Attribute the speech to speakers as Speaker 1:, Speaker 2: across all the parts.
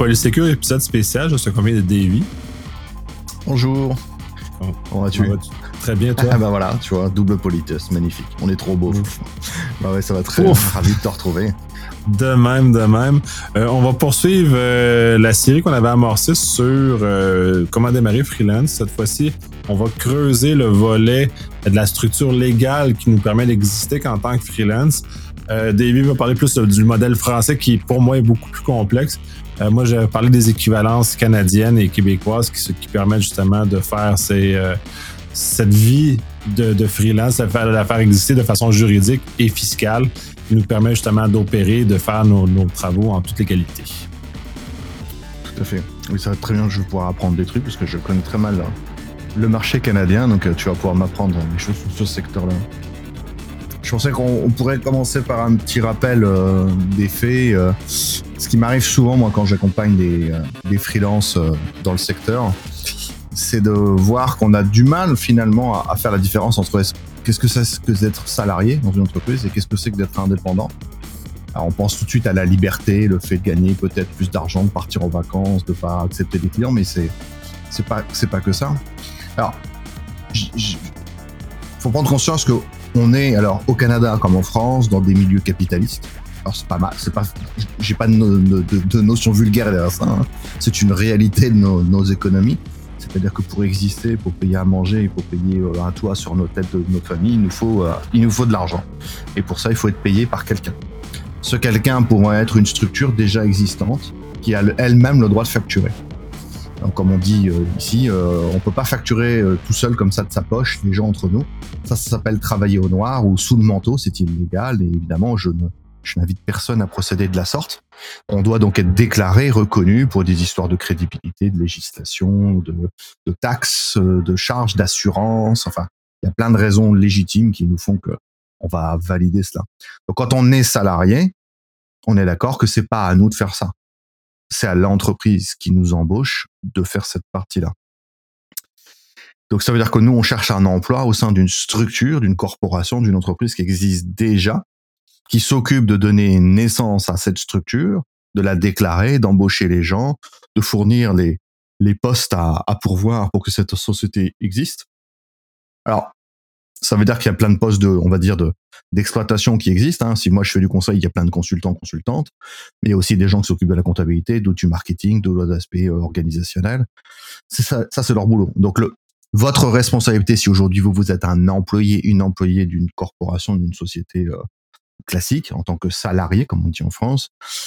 Speaker 1: Polysécure, épisode spécial. Je suis accompagné de Davy.
Speaker 2: Bonjour.
Speaker 1: Comment vas-tu? Très bien, toi?
Speaker 2: Ah bah voilà, tu vois, double politesse, magnifique. On est trop beau. Bah ouais, ça va très bien. Ravi de te retrouver.
Speaker 1: De même. On va poursuivre la série qu'on avait amorcée sur comment démarrer freelance. Cette fois-ci, on va creuser le volet de la structure légale qui nous permet d'exister qu'en tant que freelance. Davy va parler plus du modèle français qui, pour moi, est beaucoup plus complexe. Moi, j'ai parlé des équivalences canadiennes et québécoises qui permettent justement de faire cette vie de freelance, de la faire exister de façon juridique et fiscale, qui nous permet justement d'opérer, de faire nos travaux en toute légalité.
Speaker 2: Tout à fait. Oui, ça va très bien, je vais pouvoir apprendre des trucs parce que je connais très mal le marché canadien, donc tu vas pouvoir m'apprendre des choses sur ce secteur-là. Je pensais qu'on pourrait commencer par un petit rappel des faits. Ce qui m'arrive souvent, moi, quand j'accompagne des freelances dans le secteur, c'est de voir qu'on a du mal, finalement, à faire la différence entre qu'est-ce que c'est que d'être salarié dans une entreprise et qu'est-ce que c'est que d'être indépendant. Alors, on pense tout de suite à la liberté, le fait de gagner peut-être plus d'argent, de partir en vacances, de pas accepter des clients, mais c'est pas que ça. Alors, faut prendre conscience que on est, alors, au Canada comme en France, dans des milieux capitalistes. Alors, c'est pas mal, j'ai pas de notion vulgaire derrière ça, hein. C'est une réalité de nos économies. C'est-à-dire que pour exister, pour payer à manger, pour payer un toit sur nos têtes de nos familles, il nous faut de l'argent. Et pour ça, il faut être payé par quelqu'un. Ce quelqu'un pourrait être une structure déjà existante qui a elle-même le droit de facturer. Donc, comme on dit ici, on peut pas facturer tout seul comme ça de sa poche, les gens entre nous. Ça s'appelle travailler au noir ou sous le manteau, c'est illégal. Et évidemment, je n'invite personne à procéder de la sorte. On doit donc être déclaré, reconnu pour des histoires de crédibilité, de législation, de taxes, de charges, d'assurance. Enfin, il y a plein de raisons légitimes qui nous font que on va valider cela. Donc, quand on est salarié, on est d'accord que c'est pas à nous de faire ça. C'est à l'entreprise qui nous embauche de faire cette partie-là. Donc, ça veut dire que nous, on cherche un emploi au sein d'une structure, d'une corporation, d'une entreprise qui existe déjà, qui s'occupe de donner naissance à cette structure, de la déclarer, d'embaucher les gens, de fournir les postes à pourvoir pour que cette société existe. Alors, ça veut dire qu'il y a plein de postes d'exploitation qui existent, hein. Si moi je fais du conseil, il y a plein de consultants, consultantes, mais il y a aussi des gens qui s'occupent de la comptabilité, d'autres du marketing, d'autres aspects organisationnels. C'est ça, c'est leur boulot. Donc votre responsabilité, si aujourd'hui vous êtes un employé, une employée d'une corporation, d'une société classique, en tant que salarié, comme on dit en France,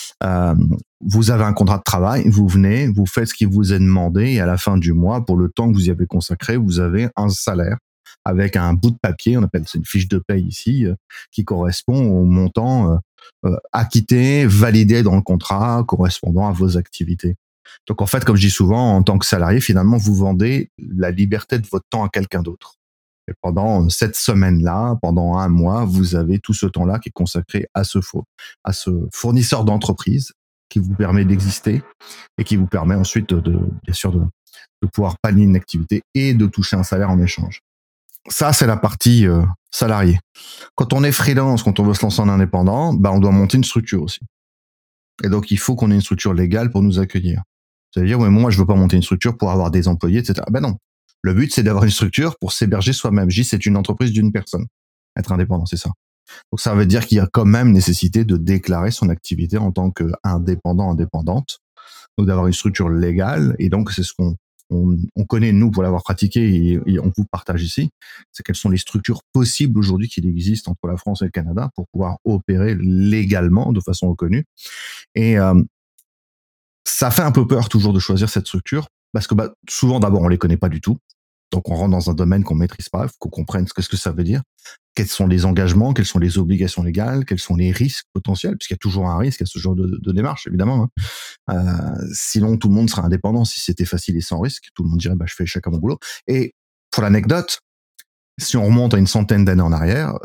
Speaker 2: vous avez un contrat de travail, vous venez, vous faites ce qui vous est demandé, et à la fin du mois, pour le temps que vous y avez consacré, vous avez un salaire avec un bout de papier, on appelle ça une fiche de paye ici, qui correspond au montant acquitté, validé dans le contrat, correspondant à vos activités. Donc en fait, comme je dis souvent, en tant que salarié, finalement, vous vendez la liberté de votre temps à quelqu'un d'autre. Et pendant cette semaine-là, pendant un mois, vous avez tout ce temps-là qui est consacré à ce fournisseur d'entreprise qui vous permet d'exister et qui vous permet ensuite bien sûr de pouvoir pallier une activité et de toucher un salaire en échange. Ça, c'est la partie salariée. Quand on est freelance, quand on veut se lancer en indépendant, on doit monter une structure aussi. Et donc, il faut qu'on ait une structure légale pour nous accueillir. C'est-à-dire, moi, je veux pas monter une structure pour avoir des employés, etc. Non. Le but, c'est d'avoir une structure pour s'héberger soi-même. C'est une entreprise d'une personne. Être indépendant, c'est ça. Donc, ça veut dire qu'il y a quand même nécessité de déclarer son activité en tant qu'indépendant, indépendante. Donc, d'avoir une structure légale. Et donc, c'est ce qu'on connaît, nous, pour l'avoir pratiqué, et on vous partage ici. C'est quelles sont les structures possibles aujourd'hui qu'il existe entre la France et le Canada pour pouvoir opérer légalement, de façon reconnue. Et ça fait un peu peur toujours de choisir cette structure parce que souvent, d'abord, on les connaît pas du tout. Donc, on rentre dans un domaine qu'on maîtrise pas, qu'on comprenne ce que ça veut dire, quels sont les engagements, quelles sont les obligations légales, quels sont les risques potentiels, puisqu'il y a toujours un risque à ce genre de démarche, évidemment, hein. Sinon, tout le monde serait indépendant si c'était facile et sans risque. Tout le monde dirait, je fais chacun mon boulot. Et pour l'anecdote, si on remonte à une centaine d'années en arrière,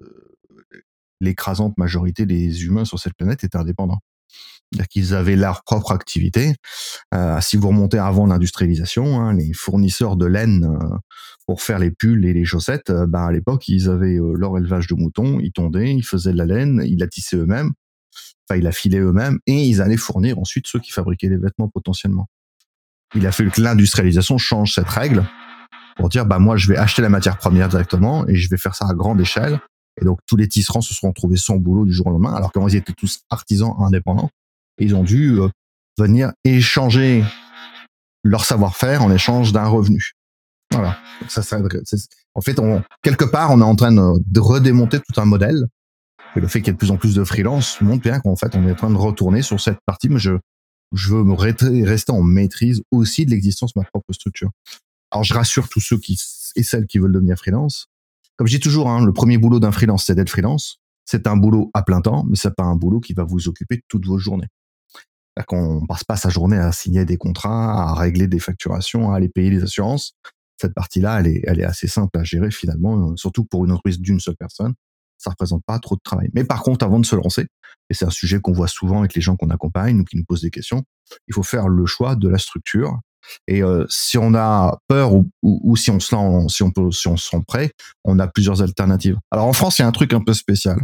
Speaker 2: l'écrasante majorité des humains sur cette planète étaient indépendants. C'est-à-dire qu'ils avaient leur propre activité. Si vous remontez avant l'industrialisation, hein, les fournisseurs de laine pour faire les pulls et les chaussettes, à l'époque, ils avaient leur élevage de moutons, ils tondaient, ils faisaient de la laine, ils la tissaient eux-mêmes. Enfin, il a filé eux-mêmes et ils allaient fournir ensuite ceux qui fabriquaient les vêtements potentiellement. Il a fallu que l'industrialisation change cette règle pour dire, bah moi, je vais acheter la matière première directement et je vais faire ça à grande échelle. Et donc, tous les tisserands se sont retrouvés sans boulot du jour au lendemain, alors qu'avant, ils étaient tous artisans indépendants. Et ils ont dû venir échanger leur savoir-faire en échange d'un revenu. Voilà. Donc en fait, quelque part, on est en train de redémonter tout un modèle. Et le fait qu'il y ait de plus en plus de freelance montre bien qu'en fait, on est en train de retourner sur cette partie, mais je veux rester en maîtrise aussi de l'existence de ma propre structure. Alors, je rassure tous ceux et celles qui veulent devenir freelance. Comme je dis toujours, le premier boulot d'un freelance, c'est d'être freelance. C'est un boulot à plein temps, mais c'est pas un boulot qui va vous occuper toutes vos journées. C'est-à-dire qu'on passe pas sa journée à signer des contrats, à régler des facturations, à aller payer les assurances. Cette partie-là, elle est assez simple à gérer finalement, surtout pour une entreprise d'une seule personne. Ça représente pas trop de travail. Mais par contre, avant de se lancer, et c'est un sujet qu'on voit souvent avec les gens qu'on accompagne ou qui nous posent des questions, il faut faire le choix de la structure. Et si on a peur ou si on se sent prêt, on a plusieurs alternatives. Alors en France, il y a un truc un peu spécial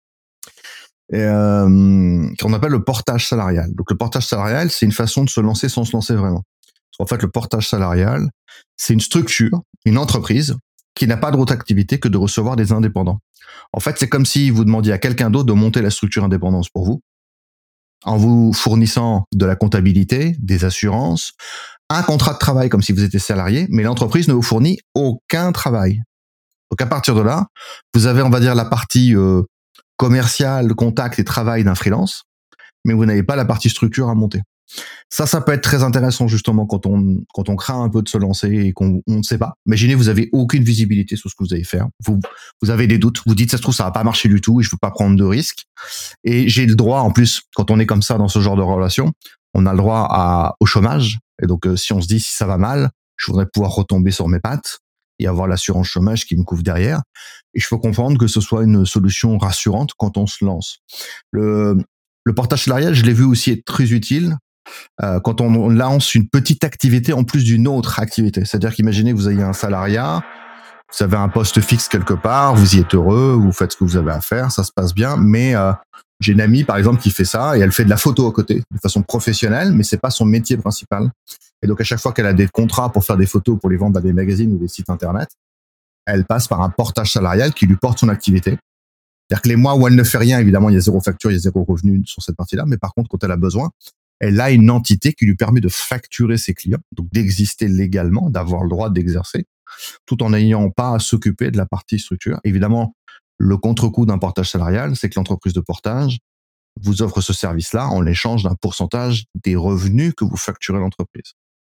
Speaker 2: qu'on appelle le portage salarial. Donc le portage salarial, c'est une façon de se lancer sans se lancer vraiment. En fait, le portage salarial, c'est une structure, une entreprise qui n'a pas d'autre activité que de recevoir des indépendants. En fait, c'est comme si vous demandiez à quelqu'un d'autre de monter la structure indépendance pour vous, en vous fournissant de la comptabilité, des assurances, un contrat de travail comme si vous étiez salarié, mais l'entreprise ne vous fournit aucun travail. Donc à partir de là, vous avez, on va dire, la partie commerciale, contact et travail d'un freelance, mais vous n'avez pas la partie structure à monter. Ça peut être très intéressant justement quand on craint un peu de se lancer et qu'on ne sait pas. Imaginez, vous avez aucune visibilité sur ce que vous allez faire. Vous avez des doutes. Vous dites, ça se trouve, ça va pas marcher du tout et je veux pas prendre de risques. Et j'ai le droit, en plus, quand on est comme ça dans ce genre de relation, on a le droit au chômage. Et donc, si on se dit, si ça va mal, je voudrais pouvoir retomber sur mes pattes et avoir l'assurance chômage qui me couvre derrière. Et je peux comprendre que ce soit une solution rassurante quand on se lance. Le portage salarial, je l'ai vu aussi être très utile quand on lance une petite activité en plus d'une autre activité. C'est-à-dire qu'imaginez que vous ayez un salariat, vous avez un poste fixe quelque part, vous y êtes heureux, vous faites ce que vous avez à faire, ça se passe bien, mais j'ai une amie par exemple qui fait ça et elle fait de la photo à côté de façon professionnelle, mais c'est pas son métier principal. Et donc à chaque fois qu'elle a des contrats pour faire des photos pour les vendre à des magazines ou des sites internet, elle passe par un portage salarial qui lui porte son activité. C'est-à-dire que les mois où elle ne fait rien, évidemment, il y a zéro facture, il y a zéro revenu sur cette partie-là, mais par contre, quand elle a besoin, elle a une entité qui lui permet de facturer ses clients, donc d'exister légalement, d'avoir le droit d'exercer, tout en n'ayant pas à s'occuper de la partie structure. Évidemment, le contre-coup d'un portage salarial, c'est que l'entreprise de portage vous offre ce service-là en échange d'un pourcentage des revenus que vous facturez l'entreprise.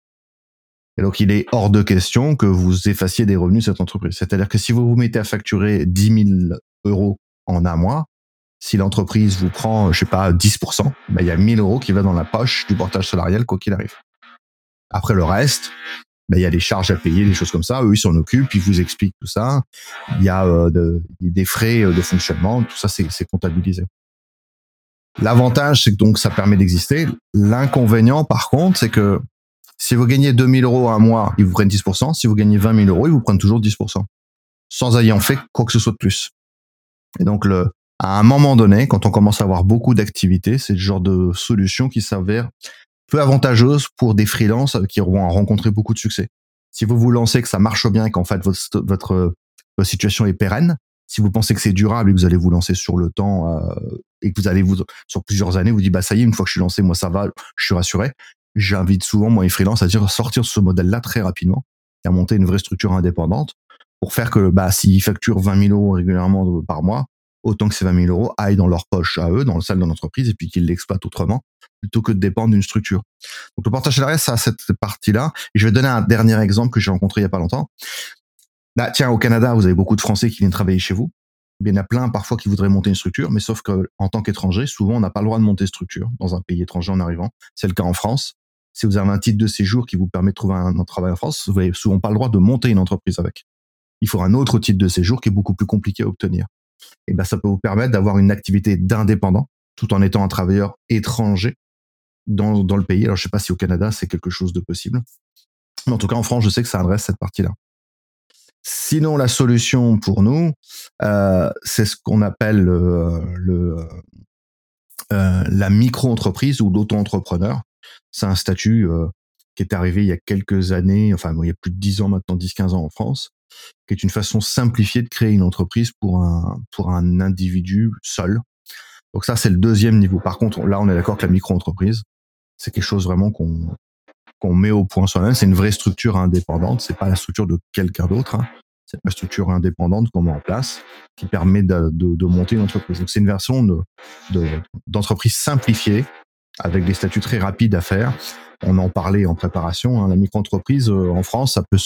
Speaker 2: Et donc, il est hors de question que vous effaciez des revenus de cette entreprise. C'est-à-dire que si vous vous mettez à facturer 10 000 euros en un mois, si l'entreprise vous prend, je sais pas, 10%, ben, il y a 1 000 euros qui va dans la poche du portage salarial, quoi qu'il arrive. Après le reste, ben, il y a des charges à payer, des choses comme ça. Eux, ils s'en occupent, ils vous expliquent tout ça. Il y a des frais de fonctionnement, tout ça, c'est comptabilisé. L'avantage, c'est que donc ça permet d'exister. L'inconvénient, par contre, c'est que si vous gagnez 2 000 euros un mois, ils vous prennent 10%. Si vous gagnez 20 000 euros, ils vous prennent toujours 10%. Sans ayant fait quoi que ce soit de plus. Et donc, à un moment donné, quand on commence à avoir beaucoup d'activités, c'est le genre de solution qui s'avère peu avantageuse pour des freelances qui auront rencontré beaucoup de succès. Si vous vous lancez, que ça marche bien et qu'en fait votre situation est pérenne, si vous pensez que c'est durable et que vous allez vous lancer sur le temps et que vous allez sur plusieurs années, vous dites bah ça y est, une fois que je suis lancé, moi ça va, je suis rassuré. J'invite souvent moi les freelances à dire sortir de ce modèle-là très rapidement et à monter une vraie structure indépendante pour faire que bah s'ils facturent 20 000 euros régulièrement par mois, autant que ces 20 000 euros aillent dans leur poche à eux, dans le salle de l'entreprise, et puis qu'ils l'exploitent autrement, plutôt que de dépendre d'une structure. Donc le portage salarial, ça a cette partie-là. Et je vais donner un dernier exemple que j'ai rencontré il y a pas longtemps. Bah, tiens, au Canada, vous avez beaucoup de Français qui viennent travailler chez vous. Il y en a plein parfois qui voudraient monter une structure, mais sauf que en tant qu'étranger, souvent on n'a pas le droit de monter structure dans un pays étranger en arrivant. C'est le cas en France. Si vous avez un titre de séjour qui vous permet de trouver un travail en France, vous n'avez souvent pas le droit de monter une entreprise avec. Il faut un autre titre de séjour qui est beaucoup plus compliqué à obtenir. Et ben ça peut vous permettre d'avoir une activité d'indépendant tout en étant un travailleur étranger dans le pays. Alors je sais pas si au Canada c'est quelque chose de possible, mais en tout cas en France je sais que ça adresse cette partie-là. Sinon la solution pour nous c'est ce qu'on appelle La micro-entreprise ou l'auto-entrepreneur, c'est un statut qui est arrivé il y a quelques années, enfin il y a plus de 10 ans maintenant, 10-15 ans en France, qui est une façon simplifiée de créer une entreprise pour un individu seul. Donc ça, c'est le deuxième niveau. Par contre, là, on est d'accord que la micro-entreprise, c'est quelque chose vraiment qu'on met au point soi-même. C'est une vraie structure indépendante. C'est pas la structure de quelqu'un d'autre. Hein. C'est la structure indépendante qu'on met en place qui permet de monter une entreprise. Donc c'est une version d'entreprise simplifiée avec des statuts très rapides à faire. On en parlait en préparation. Hein. La micro-entreprise en France, ça peut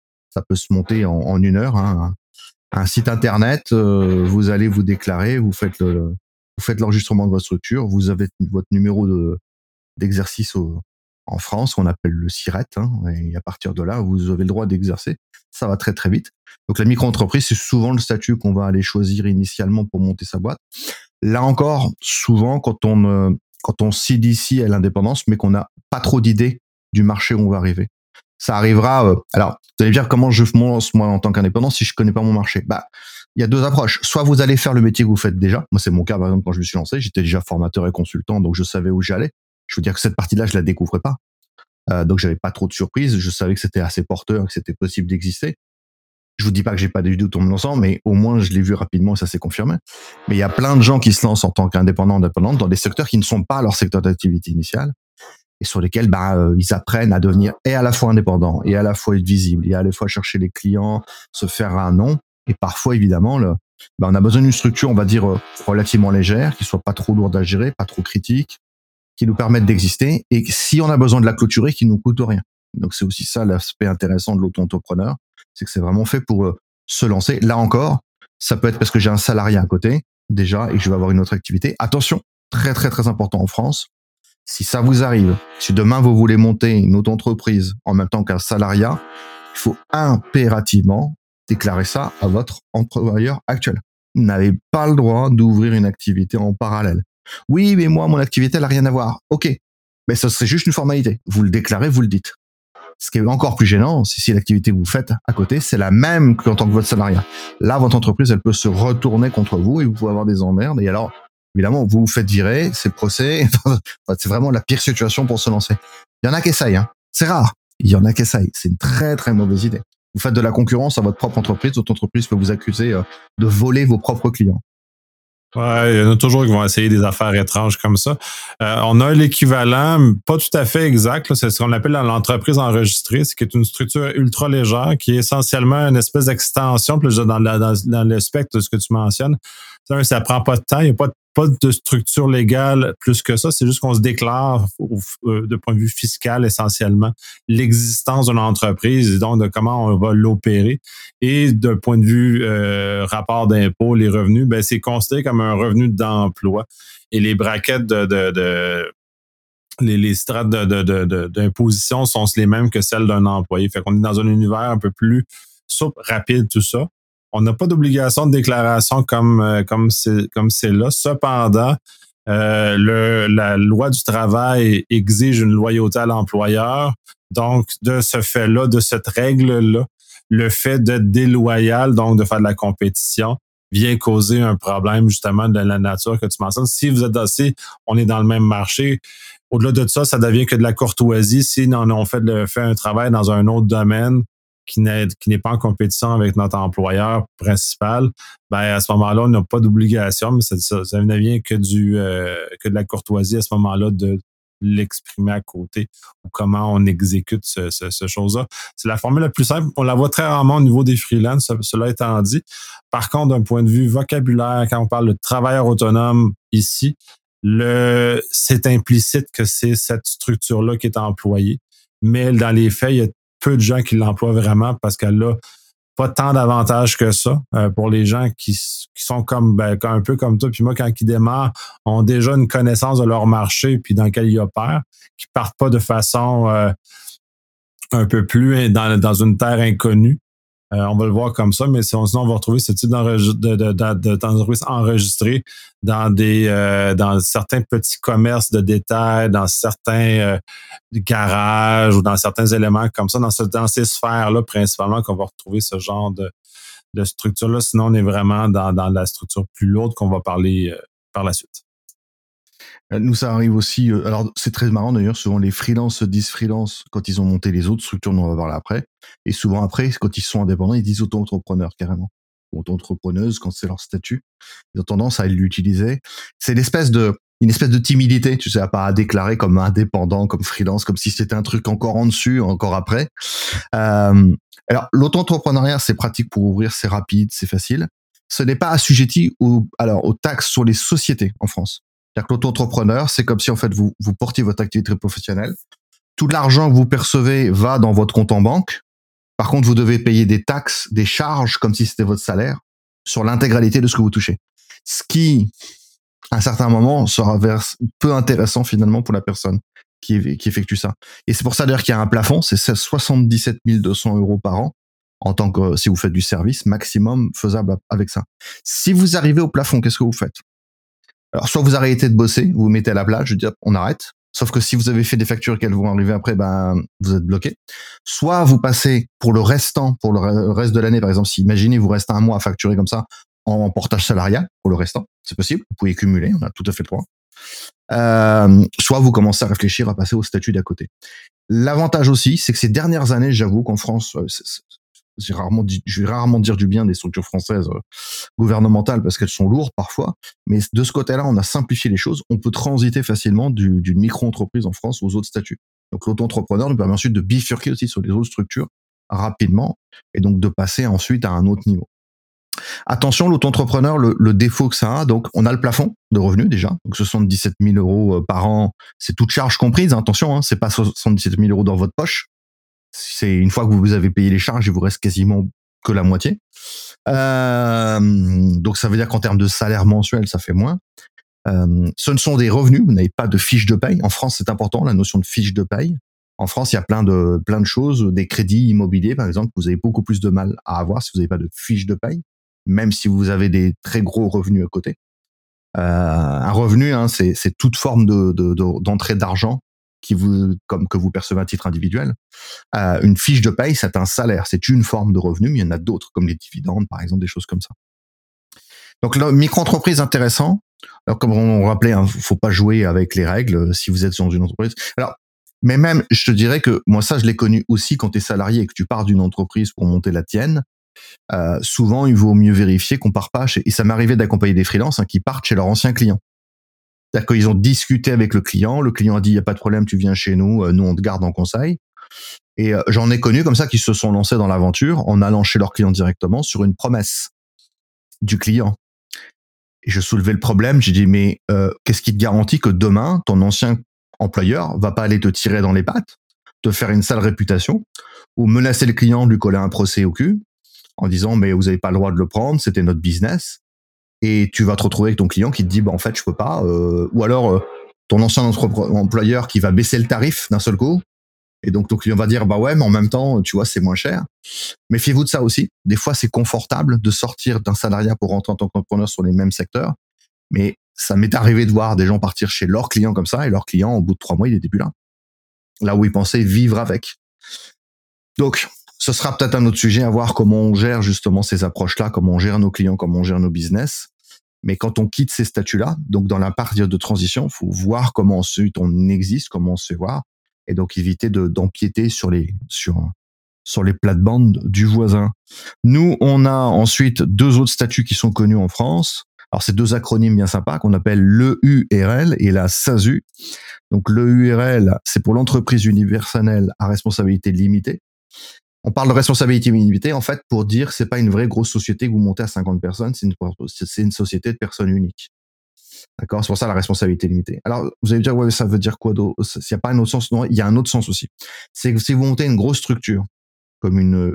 Speaker 2: se monter en 1 heure. Hein. Un site internet, vous allez vous déclarer, vous faites l'enregistrement de votre structure, vous avez votre numéro d'exercice en France, qu'on appelle le SIRET, hein, et à partir de là, vous avez le droit d'exercer. Ça va très très vite. Donc la micro-entreprise, c'est souvent le statut qu'on va aller choisir initialement pour monter sa boîte. Là encore, souvent, quand on s'initie à l'indépendance, mais qu'on n'a pas trop d'idées du marché où on va arriver. Ça arrivera. Alors, vous allez dire comment je me lance moi en tant qu'indépendant si je connais pas mon marché. Bah, il y a 2 approches. Soit vous allez faire le métier que vous faites déjà. Moi, c'est mon cas par exemple quand je me suis lancé, j'étais déjà formateur et consultant, donc je savais où j'allais. Je veux dire que cette partie-là, je la découvrais pas. Donc j'avais pas trop de surprises. Je savais que c'était assez porteur, que c'était possible d'exister. Je vous dis pas que j'ai pas de doute en me lançant, mais au moins je l'ai vu rapidement et ça s'est confirmé. Mais il y a plein de gens qui se lancent en tant qu'indépendants, indépendantes dans des secteurs qui ne sont pas leur secteur d'activité initial et sur lesquels ils apprennent à devenir et à la fois indépendants et à la fois être visibles et à la fois chercher les clients, se faire un nom. Et parfois, évidemment, on a besoin d'une structure, on va dire, relativement légère, qui soit pas trop lourde à gérer, pas trop critique, qui nous permette d'exister. Et si on a besoin de la clôturer, qui nous coûte rien. Donc, c'est aussi ça l'aspect intéressant de l'auto-entrepreneur, c'est que c'est vraiment fait pour se lancer. Là encore, ça peut être parce que j'ai un salarié à côté, déjà, et que je vais avoir une autre activité. Attention, très, très, très important en France. Si ça vous arrive, si demain vous voulez monter une auto-entreprise en même temps qu'un salariat, il faut impérativement déclarer ça à votre employeur actuel. Vous n'avez pas le droit d'ouvrir une activité en parallèle. Oui, mais moi, mon activité, elle n'a rien à voir. Ok, mais ce serait juste une formalité. Vous le déclarez, vous le dites. Ce qui est encore plus gênant, c'est si l'activité que vous faites à côté, c'est la même qu'en tant que votre salariat. Là, votre entreprise, elle peut se retourner contre vous et vous pouvez avoir des emmerdes. Et alors, évidemment, vous vous faites virer, c'est procès. C'est vraiment la pire situation pour se lancer. Il y en a qui essayent, hein. C'est rare. Il y en a qui essayent. C'est une très, très mauvaise idée. Vous faites de la concurrence à votre propre entreprise. Votre entreprise peut vous accuser de voler vos propres clients.
Speaker 1: Ouais, il y en a toujours qui vont essayer des affaires étranges comme ça. On a l'équivalent, pas tout à fait exact, là, c'est ce qu'on appelle l'entreprise enregistrée, c'est qui est une structure ultra légère, qui est essentiellement une espèce d'extension, plus dans le spectre de ce que tu mentionnes. Ça prend pas de temps, il n'y a pas de structure légale plus que ça, c'est juste qu'on se déclare de point de vue fiscal essentiellement l'existence d'une entreprise et donc de comment on va l'opérer. Et d'un point de vue rapport d'impôt, les revenus, ben c'est considéré comme un revenu d'emploi. Et les braquettes les strates d'imposition sont les mêmes que celles d'un employé. Fait qu'on est dans un univers un peu plus souple, rapide, tout ça. On n'a pas d'obligation de déclaration comme c'est là. Cependant, la loi du travail exige une loyauté à l'employeur. Donc, de ce fait-là, de cette règle-là, le fait d'être déloyal, donc de faire de la compétition, vient causer un problème justement de la nature que tu mentionnes. Si vous êtes assez, on est dans le même marché. Au-delà de ça, ça devient que de la courtoisie. Si on fait un travail dans un autre domaine qui n'est pas en compétition avec notre employeur principal, ben à ce moment-là, on n'a pas d'obligation, mais ça ne vient que de la courtoisie à ce moment-là de l'exprimer à côté ou comment on exécute ce chose-là. C'est la formule la plus simple. On la voit très rarement au niveau des freelances, cela étant dit. Par contre, d'un point de vue vocabulaire, quand on parle de travailleur autonome ici, c'est implicite que c'est cette structure-là qui est employée. Mais dans les faits, il y a peu de gens qui l'emploient vraiment parce qu'elle a pas tant d'avantages que ça pour les gens qui sont un peu comme toi puis moi quand ils démarrent ont déjà une connaissance de leur marché puis dans lequel ils opèrent, qui partent pas de façon un peu plus dans une terre inconnue. On va le voir comme ça, mais sinon on va retrouver ce type d'entreprise enregistrée dans certains petits commerces de détail, dans certains garages ou dans certains éléments comme ça, dans ces sphères-là principalement qu'on va retrouver ce genre de structure-là. Sinon, on est vraiment dans la structure plus lourde qu'on va parler par la suite.
Speaker 2: Nous, ça arrive aussi. Alors, c'est très marrant d'ailleurs. Souvent, les freelances se disent freelance quand ils ont monté les autres structures, dont on va parler après. Et souvent, après, quand ils sont indépendants, ils disent auto-entrepreneur carrément. Ou auto-entrepreneuse quand c'est leur statut. Ils ont tendance à l'utiliser. C'est une espèce de timidité, tu sais, à pas à déclarer comme indépendant, comme freelance, comme si c'était un truc encore en dessus, encore après. Alors, l'auto-entrepreneuriat, c'est pratique pour ouvrir, c'est rapide, c'est facile. Ce n'est pas assujetti aux taxes sur les sociétés en France. C'est-à-dire que l'auto-entrepreneur, c'est comme si en fait vous portiez votre activité professionnelle. Tout l'argent que vous percevez va dans votre compte en banque. Par contre, vous devez payer des taxes, des charges, comme si c'était votre salaire, sur l'intégralité de ce que vous touchez. Ce qui, à un certain moment, sera peu intéressant finalement pour la personne qui effectue ça. Et c'est pour ça d'ailleurs qu'il y a un plafond, c'est 77 200 euros par an, en tant que si vous faites du service, maximum faisable avec ça. Si vous arrivez au plafond, qu'est-ce que vous faites? Alors, soit vous arrêtez de bosser, vous vous mettez à la plage, je dis on arrête. Sauf que si vous avez fait des factures qu'elles vont arriver après, ben vous êtes bloqué. Soit vous passez pour le reste de l'année, par exemple, si imaginez vous restez un mois à facturer comme ça en portage salarial pour le restant, c'est possible. Vous pouvez cumuler, on a tout à fait le droit. Soit vous commencez à réfléchir à passer au statut d'à côté. L'avantage aussi, c'est que ces dernières années, j'avoue qu'en France, je vais rarement dire du bien des structures françaises gouvernementales parce qu'elles sont lourdes parfois, mais de ce côté-là, on a simplifié les choses. On peut transiter facilement d'une micro-entreprise en France aux autres statuts. Donc l'auto-entrepreneur nous permet ensuite de bifurquer aussi sur les autres structures rapidement et donc de passer ensuite à un autre niveau. Attention, l'auto-entrepreneur, le défaut que ça a, donc on a le plafond de revenus déjà, donc 77 000 euros par an, c'est toute charge comprise, hein, attention, hein, c'est pas 77 000 euros dans votre poche, c'est une fois que vous avez payé les charges, il vous reste quasiment que la moitié. Donc ça veut dire qu'en termes de salaire mensuel, ça fait moins. Ce ne sont des revenus, vous n'avez pas de fiche de paye. En France, c'est important, la notion de fiche de paye. En France, il y a plein de choses, des crédits immobiliers, par exemple, vous avez beaucoup plus de mal à avoir si vous n'avez pas de fiche de paye, même si vous avez des très gros revenus à côté. Un revenu, hein, c'est toute forme d'entrée d'argent que vous percevez à titre individuel. Une fiche de paye, c'est un salaire, c'est une forme de revenu, mais il y en a d'autres, comme les dividendes, par exemple, des choses comme ça. Donc, la micro-entreprise, intéressant. Alors, comme on rappelait, hein, faut pas jouer avec les règles si vous êtes dans une entreprise. Alors, mais même, je te dirais que moi, ça, je l'ai connu aussi quand tu es salarié et que tu pars d'une entreprise pour monter la tienne. Souvent, il vaut mieux vérifier qu'on part pas chez... Et ça m'arrivait d'accompagner des freelances qui partent chez leur ancien client. C'est-à-dire qu'ils ont discuté avec le client a dit, il n'y a pas de problème, tu viens chez nous, nous on te garde en conseil. Et j'en ai connu comme ça qui se sont lancés dans l'aventure en allant chez leur client directement sur une promesse du client. Et je soulevais le problème, j'ai dit, mais qu'est-ce qui te garantit que demain, ton ancien employeur va pas aller te tirer dans les pattes, te faire une sale réputation, ou menacer le client de lui coller un procès au cul, en disant, mais vous n'avez pas le droit de le prendre, c'était notre business, et tu vas te retrouver avec ton client qui te dit, bah en fait, je peux pas, ou alors ton ancien employeur qui va baisser le tarif d'un seul coup, et donc ton client va dire, bah ouais, mais en même temps, tu vois, c'est moins cher. Méfiez-vous de ça aussi. Des fois, c'est confortable de sortir d'un salariat pour rentrer en tant qu'entrepreneur sur les mêmes secteurs, mais ça m'est arrivé de voir des gens partir chez leurs clients comme ça, et leur client, au bout de 3 mois, il était plus là. Là où ils pensaient vivre avec. Donc, ce sera peut-être un autre sujet à voir comment on gère justement ces approches-là, comment on gère nos clients, comment on gère nos business. Mais quand on quitte ces statuts-là, donc dans la période de transition, il faut voir comment ensuite on existe, comment on se fait voir, et donc éviter d'empiéter sur les plates-bandes du voisin. Nous, on a ensuite 2 autres statuts qui sont connus en France. Alors, c'est 2 acronymes bien sympas qu'on appelle l'EURL et la SASU. Donc, l'EURL, c'est pour l'entreprise universelle à responsabilité limitée. On parle de responsabilité limitée, en fait, pour dire que c'est pas une vraie grosse société que vous montez à 50 personnes, c'est une société de personnes uniques. D'accord? C'est pour ça la responsabilité limitée. Alors, vous allez me dire, ouais, mais ça veut dire quoi d'autre? S'il n'y a pas un autre sens? Non, il y a un autre sens aussi. C'est que si vous montez une grosse structure, comme une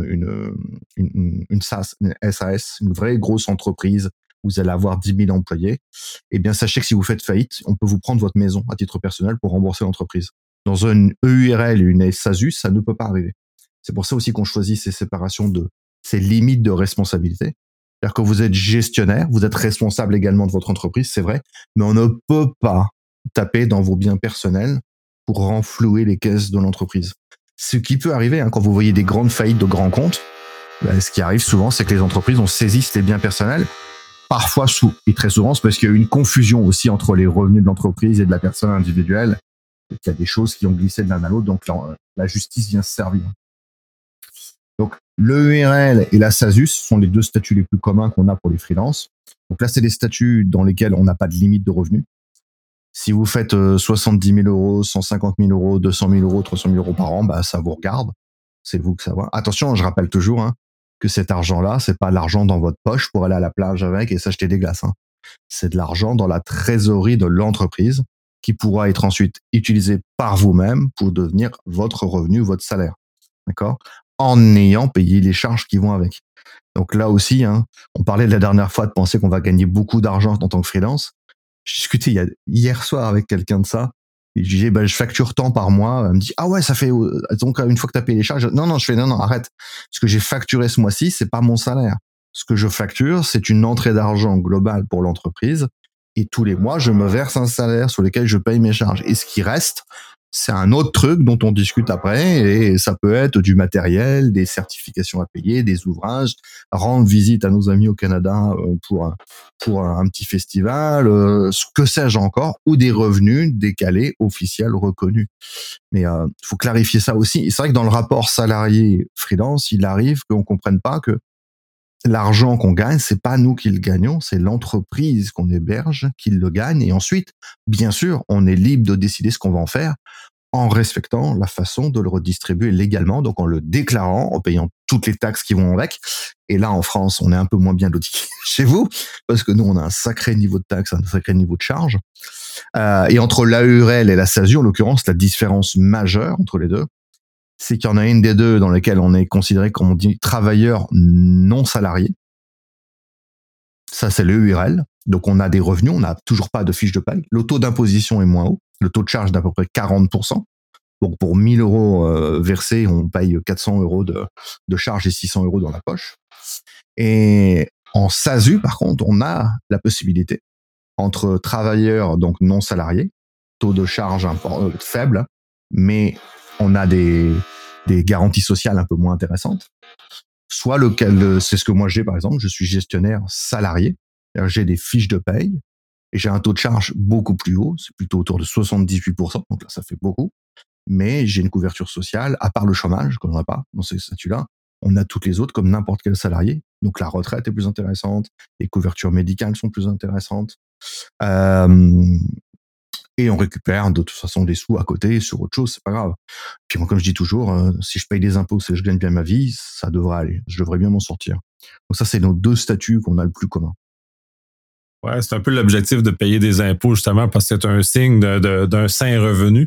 Speaker 2: SAS, une vraie grosse entreprise, vous allez avoir 10 000 employés, eh bien, sachez que si vous faites faillite, on peut vous prendre votre maison à titre personnel pour rembourser l'entreprise. Dans une EURL et une SASU, ça ne peut pas arriver. C'est pour ça aussi qu'on choisit ces séparations ces limites de responsabilité. C'est-à-dire que vous êtes gestionnaire, vous êtes responsable également de votre entreprise, c'est vrai, mais on ne peut pas taper dans vos biens personnels pour renflouer les caisses de l'entreprise. Ce qui peut arriver, hein, quand vous voyez des grandes faillites de grands comptes, ce qui arrive souvent, c'est que les entreprises, on saisisse les biens personnels, parfois et très souvent, c'est parce qu'il y a eu une confusion aussi entre les revenus de l'entreprise et de la personne individuelle. Il y a des choses qui ont glissé de l'un à l'autre, donc la justice vient se servir. Donc, l'EURL et la SASU sont les deux statuts les plus communs qu'on a pour les freelances. Donc là, c'est des statuts dans lesquels on n'a pas de limite de revenus. Si vous faites 70 000 euros, 150 000 euros, 200 000 euros, 300 000 euros par an, bah, ça vous regarde. C'est vous que ça va. Attention, je rappelle toujours que cet argent-là, c'est pas l'argent dans votre poche pour aller à la plage avec et s'acheter des glaces. C'est de l'argent dans la trésorerie de l'entreprise qui pourra être ensuite utilisé par vous-même pour devenir votre revenu, votre salaire. D'accord ? En ayant payé les charges qui vont avec. Donc là aussi, on parlait de la dernière fois de penser qu'on va gagner beaucoup d'argent en tant que freelance. J'ai discuté hier soir avec quelqu'un de ça. Et je disais, je facture tant par mois. Elle me dit, ah ouais, ça fait, donc, une fois que tu as payé les charges. Non, je fais, non, arrête. Ce que j'ai facturé ce mois-ci, c'est pas mon salaire. Ce que je facture, c'est une entrée d'argent globale pour l'entreprise. Et tous les mois, je me verse un salaire sur lequel je paye mes charges. Et ce qui reste, c'est un autre truc dont on discute après, et ça peut être du matériel, des certifications à payer, des ouvrages, rendre visite à nos amis au Canada pour un petit festival, ce que sais-je encore, ou des revenus décalés, officiels, reconnus. Mais faut clarifier ça aussi. C'est vrai que dans le rapport salarié-freelance, il arrive qu'on comprenne pas que l'argent qu'on gagne, c'est pas nous qui le gagnons, c'est l'entreprise qu'on héberge qui le gagne. Et ensuite, bien sûr, on est libre de décider ce qu'on va en faire en respectant la façon de le redistribuer légalement, donc en le déclarant, en payant toutes les taxes qui vont avec. Et là, en France, on est un peu moins bien loti chez vous, parce que nous, on a un sacré niveau de taxes, un sacré niveau de charge. Et entre l'AURL et la SASU, en l'occurrence, la différence majeure entre les deux, c'est qu'il y en a une des deux dans lesquelles on est considéré, comme on dit, travailleur non salarié. Ça, c'est l'EURL. Donc, on a des revenus, on n'a toujours pas de fiche de paye. Le taux d'imposition est moins haut. Le taux de charge d'à peu près 40%. Donc, pour 1000 euros versés, on paye 400 euros de charge et 600 euros dans la poche. Et en SASU, par contre, on a la possibilité, entre travailleurs donc non salariés, taux de charge faible, mais on a des garanties sociales un peu moins intéressantes. Soit c'est ce que moi j'ai par exemple, je suis gestionnaire salarié, j'ai des fiches de paye et j'ai un taux de charge beaucoup plus haut, c'est plutôt autour de 78%, donc là ça fait beaucoup, mais j'ai une couverture sociale, à part le chômage, qu'on n'a pas dans ces statuts-là, on a toutes les autres comme n'importe quel salarié, donc la retraite est plus intéressante, les couvertures médicales sont plus intéressantes, et on récupère de toute façon des sous à côté sur autre chose, c'est pas grave. Puis moi, comme je dis toujours, si je paye des impôts, si je gagne bien ma vie, ça devrait aller. Je devrais bien m'en sortir. Donc ça, c'est nos deux statuts qu'on a le plus commun.
Speaker 1: Ouais, c'est un peu l'objectif de payer des impôts, justement, parce que c'est un signe d'un sain revenu.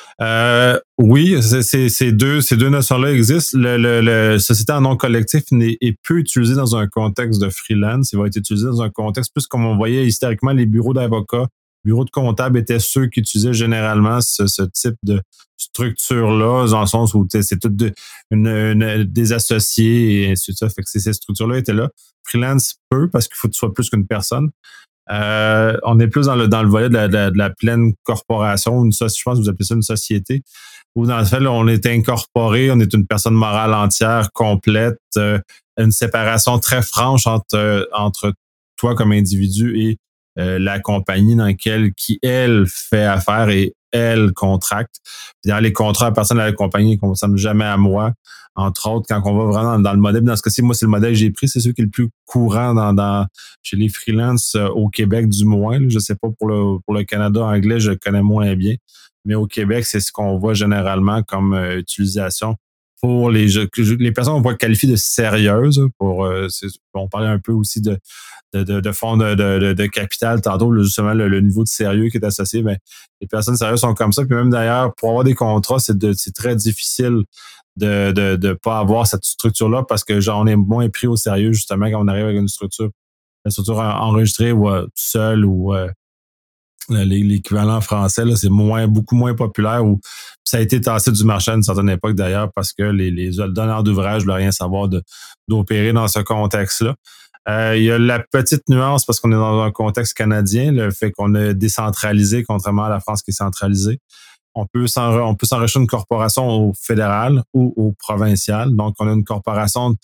Speaker 1: Oui, ces deux notions-là existent. Le société en nom collectif est peu utilisé dans un contexte de freelance. Il va être utilisé dans un contexte plus comme on voyait historiquement les bureaux d'avocats. Bureaux de comptables étaient ceux qui utilisaient généralement ce type de structure-là, dans le sens où c'est tout des associés et ainsi de suite. Fait que ces structures-là étaient là. Freelance peu, parce qu'il faut que tu sois plus qu'une personne. On est plus dans le volet de la pleine corporation, je pense que vous appelez ça une société, où dans le fait, là, on est incorporé, on est une personne morale entière, complète, une séparation très franche entre toi comme individu et la compagnie dans laquelle elle fait affaire et elle contracte. Puis dans les contrats, personne à la compagnie ne concerne jamais à moi. Entre autres, quand on va vraiment dans le modèle, dans ce cas-ci, moi, c'est le modèle que j'ai pris, c'est celui qui est le plus courant chez les freelances au Québec, du moins. Là. Je sais pas pour le Canada anglais, je connais moins bien. Mais au Québec, c'est ce qu'on voit généralement comme utilisation pour les personnes qu'on va qualifier de sérieuses. On parlait un peu aussi de fonds de capital tantôt, justement le niveau de sérieux qui est associé. Ben, les personnes sérieuses sont comme ça. Puis même d'ailleurs, pour avoir des contrats, c'est très difficile de pas avoir cette structure-là parce que genre on est moins pris au sérieux justement quand on arrive avec une structure enregistrée ou seule ou l'équivalent français, là, c'est beaucoup moins populaire ou ça a été tassé du marché à une certaine époque d'ailleurs parce que les donneurs d'ouvrage ne voulaient rien savoir d'opérer dans ce contexte-là. Il y a la petite nuance parce qu'on est dans un contexte canadien, le fait qu'on est décentralisé contrairement à la France qui est centralisée. On peut s'enregistrer une corporation au fédéral ou au provincial. Donc, on a une corporation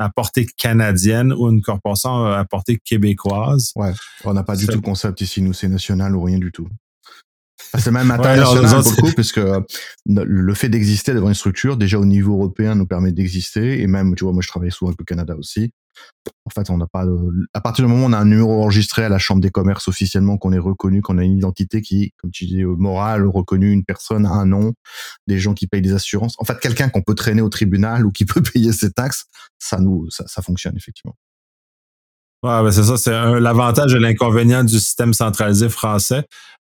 Speaker 1: à portée canadienne ou une corporation à portée québécoise.
Speaker 2: Ouais, on n'a pas du tout le concept ici, nous, c'est national ou rien du tout. C'est même
Speaker 1: Ouais,
Speaker 2: international
Speaker 1: alors,
Speaker 2: pour le coup, puisque le fait d'exister d'avoir une structure, déjà au niveau européen, nous permet d'exister. Et même, tu vois, moi je travaille souvent avec le Canada aussi. En fait, on n'a pas à partir du moment où on a un numéro enregistré à la Chambre des commerces officiellement, qu'on est reconnu, qu'on a une identité qui, comme tu dis, morale, reconnue, une personne, un nom, des gens qui payent des assurances. En fait, quelqu'un qu'on peut traîner au tribunal ou qui peut payer ses taxes, ça fonctionne effectivement.
Speaker 1: Ouais, ben c'est ça, c'est l'avantage et l'inconvénient du système centralisé français.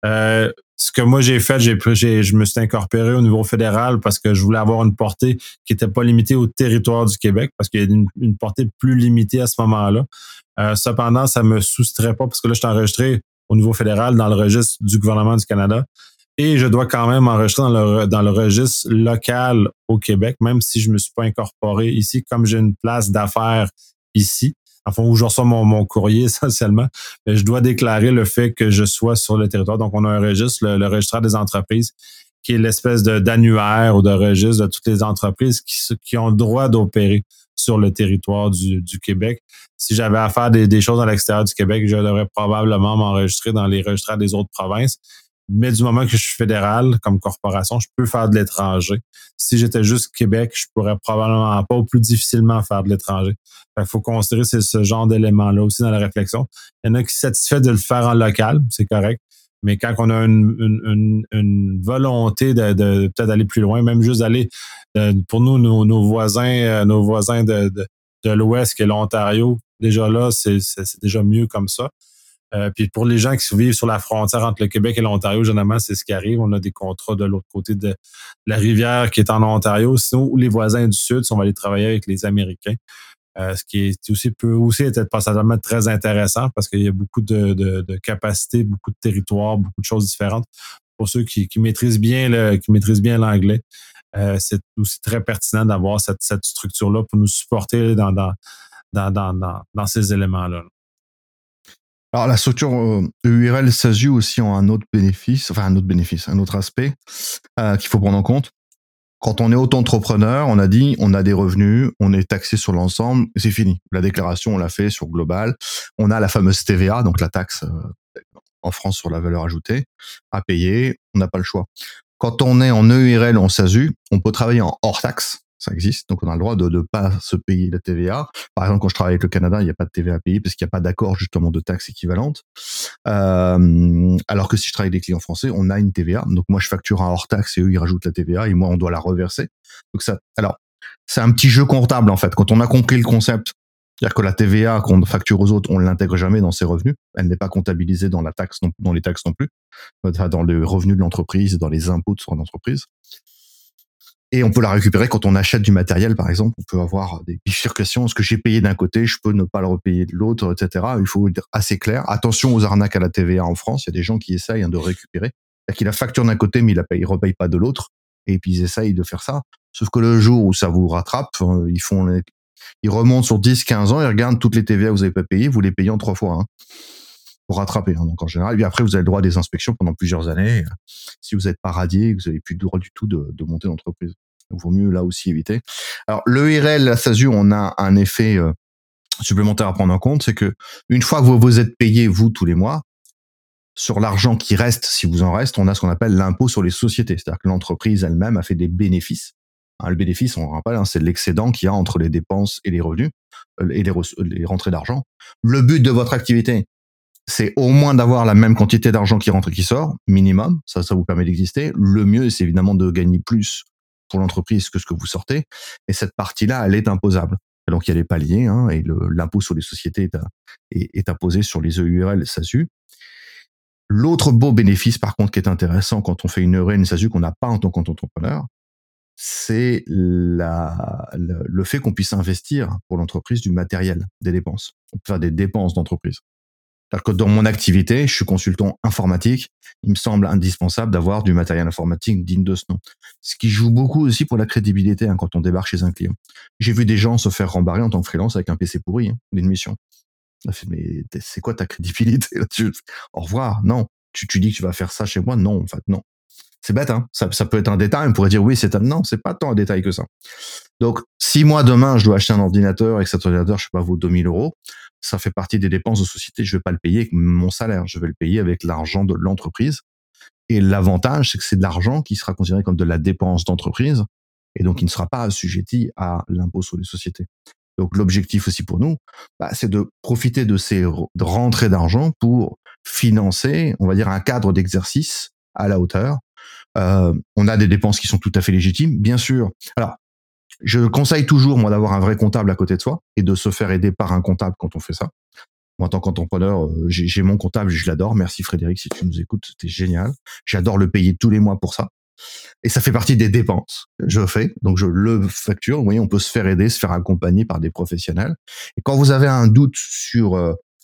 Speaker 1: Ce que moi j'ai fait, je me suis incorporé au niveau fédéral parce que je voulais avoir une portée qui n'était pas limitée au territoire du Québec, parce qu'il y a une portée plus limitée à ce moment-là. Cependant, ça me soustrait pas parce que là, je suis enregistré au niveau fédéral dans le registre du gouvernement du Canada et je dois quand même enregistrer dans le registre local au Québec, même si je me suis pas incorporé ici, comme j'ai une place d'affaires ici. Enfin, où je reçois mon courrier essentiellement, mais je dois déclarer le fait que je sois sur le territoire. Donc, on a un registre, le registraire des entreprises, qui est l'espèce d'annuaire ou de registre de toutes les entreprises qui ont le droit d'opérer sur le territoire du Québec. Si j'avais à faire des choses à l'extérieur du Québec, je devrais probablement m'enregistrer dans les registraires des autres provinces. Mais du moment que je suis fédéral, comme corporation, je peux faire de l'étranger. Si j'étais juste Québec, je pourrais probablement pas ou plus difficilement faire de l'étranger. Il faut considérer ce genre d'éléments-là aussi dans la réflexion. Il y en a qui sont satisfaits de le faire en local, c'est correct. Mais quand on a une volonté de peut-être aller plus loin, même juste d'aller, pour nous, nos voisins de l'Ouest, qui est l'Ontario, déjà là, c'est déjà mieux comme ça. Puis pour les gens qui vivent sur la frontière entre le Québec et l'Ontario, généralement, c'est ce qui arrive. On a des contrats de l'autre côté de la rivière qui est en Ontario, sinon, ou les voisins du Sud, si on va aller travailler avec les Américains. Ce qui est aussi peut aussi être passablement très intéressant parce qu'il y a beaucoup de capacités, beaucoup de territoires, beaucoup de choses différentes. Pour ceux qui maîtrisent bien l'anglais, c'est aussi très pertinent d'avoir cette structure-là pour nous supporter dans ces éléments-là.
Speaker 2: Alors, la structure EURL SASU aussi ont un autre bénéfice, un autre aspect qu'il faut prendre en compte. Quand on est auto-entrepreneur, on a dit, on a des revenus, on est taxé sur l'ensemble, c'est fini. La déclaration, on l'a fait sur global. On a la fameuse TVA, donc la taxe en France sur la valeur ajoutée, à payer. On n'a pas le choix. Quand on est en EURL, en SASU, on peut travailler en hors taxe. Ça existe, donc on a le droit de ne pas se payer la TVA. Par exemple, quand je travaille avec le Canada, il n'y a pas de TVA à payer parce qu'il n'y a pas d'accord justement de taxe équivalente. Alors que si je travaille avec des clients français, on a une TVA. Donc moi, je facture un hors taxe et eux, ils rajoutent la TVA et moi, on doit la reverser. Donc alors, c'est un petit jeu comptable en fait. Quand on a compris le concept, c'est-à-dire que la TVA qu'on facture aux autres, on ne l'intègre jamais dans ses revenus. Elle n'est pas comptabilisée dans la taxe, dans les taxes non plus, dans le revenu de l'entreprise, dans les impôts de son entreprise. Et on peut la récupérer quand on achète du matériel, par exemple. On peut avoir des bifurcations. Ce que j'ai payé d'un côté, je peux ne pas le repayer de l'autre, etc. Il faut être assez clair. Attention aux arnaques à la TVA en France. Il y a des gens qui essayent de récupérer. C'est-à-dire qu'il a facture d'un côté, mais il repaye pas de l'autre. Et puis ils essayent de faire ça. Sauf que le jour où ça vous rattrape, ils remontent sur 10, 15 ans, ils regardent toutes les TVA que vous n'avez pas payées, vous les payez en 3 fois. Hein, pour rattraper. Hein, donc en général. Et puis après, vous avez le droit à des inspections pendant plusieurs années. Si vous n'êtes pas radié, vous n'avez plus le droit du tout de monter l'entreprise. Il vaut mieux là aussi éviter. Alors l'EURL, la SASU, on a un effet supplémentaire à prendre en compte, c'est que une fois que vous êtes payé, vous, tous les mois, sur l'argent qui reste, si vous en reste, on a ce qu'on appelle l'impôt sur les sociétés. C'est-à-dire que l'entreprise elle-même a fait des bénéfices. Hein, le bénéfice, on rappelle, c'est l'excédent qu'il y a entre les dépenses et les revenus, et les rentrées d'argent. Le but de votre activité, c'est au moins d'avoir la même quantité d'argent qui rentre et qui sort, minimum. Ça vous permet d'exister. Le mieux, c'est évidemment de gagner plus pour l'entreprise que ce que vous sortez. Et cette partie-là, elle est imposable. Et donc, il y a les paliers, hein, et l'impôt sur les sociétés est imposé sur les EURL SASU. L'autre beau bénéfice, par contre, qui est intéressant quand on fait une EURL, une SASU qu'on n'a pas en tant qu'entrepreneur, c'est le fait qu'on puisse investir pour l'entreprise du matériel, des dépenses. On peut faire des dépenses d'entreprise. C'est-à-dire que dans mon activité, je suis consultant informatique, il me semble indispensable d'avoir du matériel informatique digne de ce nom. Ce qui joue beaucoup aussi pour la crédibilité, hein, quand on débarque chez un client. J'ai vu des gens se faire rembarrer en tant que freelance avec un PC pourri, hein, d'une mission. Mais c'est quoi ta crédibilité là-dessus? Au revoir, non. Tu dis que tu vas faire ça chez moi? Non, en fait, non. C'est bête, hein. Ça peut être un détail, on pourrait dire oui, non, c'est pas tant un détail que ça. Donc, si moi, demain, je dois acheter un ordinateur et que cet ordinateur, je sais pas, vaut 2000 euros, ça fait partie des dépenses de société. Je vais pas le payer avec mon salaire. Je vais le payer avec l'argent de l'entreprise. Et l'avantage, c'est que c'est de l'argent qui sera considéré comme de la dépense d'entreprise et donc il ne sera pas assujetti à l'impôt sur les sociétés. Donc l'objectif aussi pour nous, c'est de profiter de ces rentrées d'argent pour financer, on va dire, un cadre d'exercice à la hauteur. On a des dépenses qui sont tout à fait légitimes, bien sûr. Alors, je conseille toujours, moi, d'avoir un vrai comptable à côté de soi et de se faire aider par un comptable quand on fait ça. Moi, en tant qu'entrepreneur, j'ai mon comptable, je l'adore. Merci Frédéric, si tu nous écoutes, c'était génial. J'adore le payer tous les mois pour ça. Et ça fait partie des dépenses que je fais. Donc, je le facture. Vous voyez, on peut se faire aider, se faire accompagner par des professionnels. Et quand vous avez un doute sur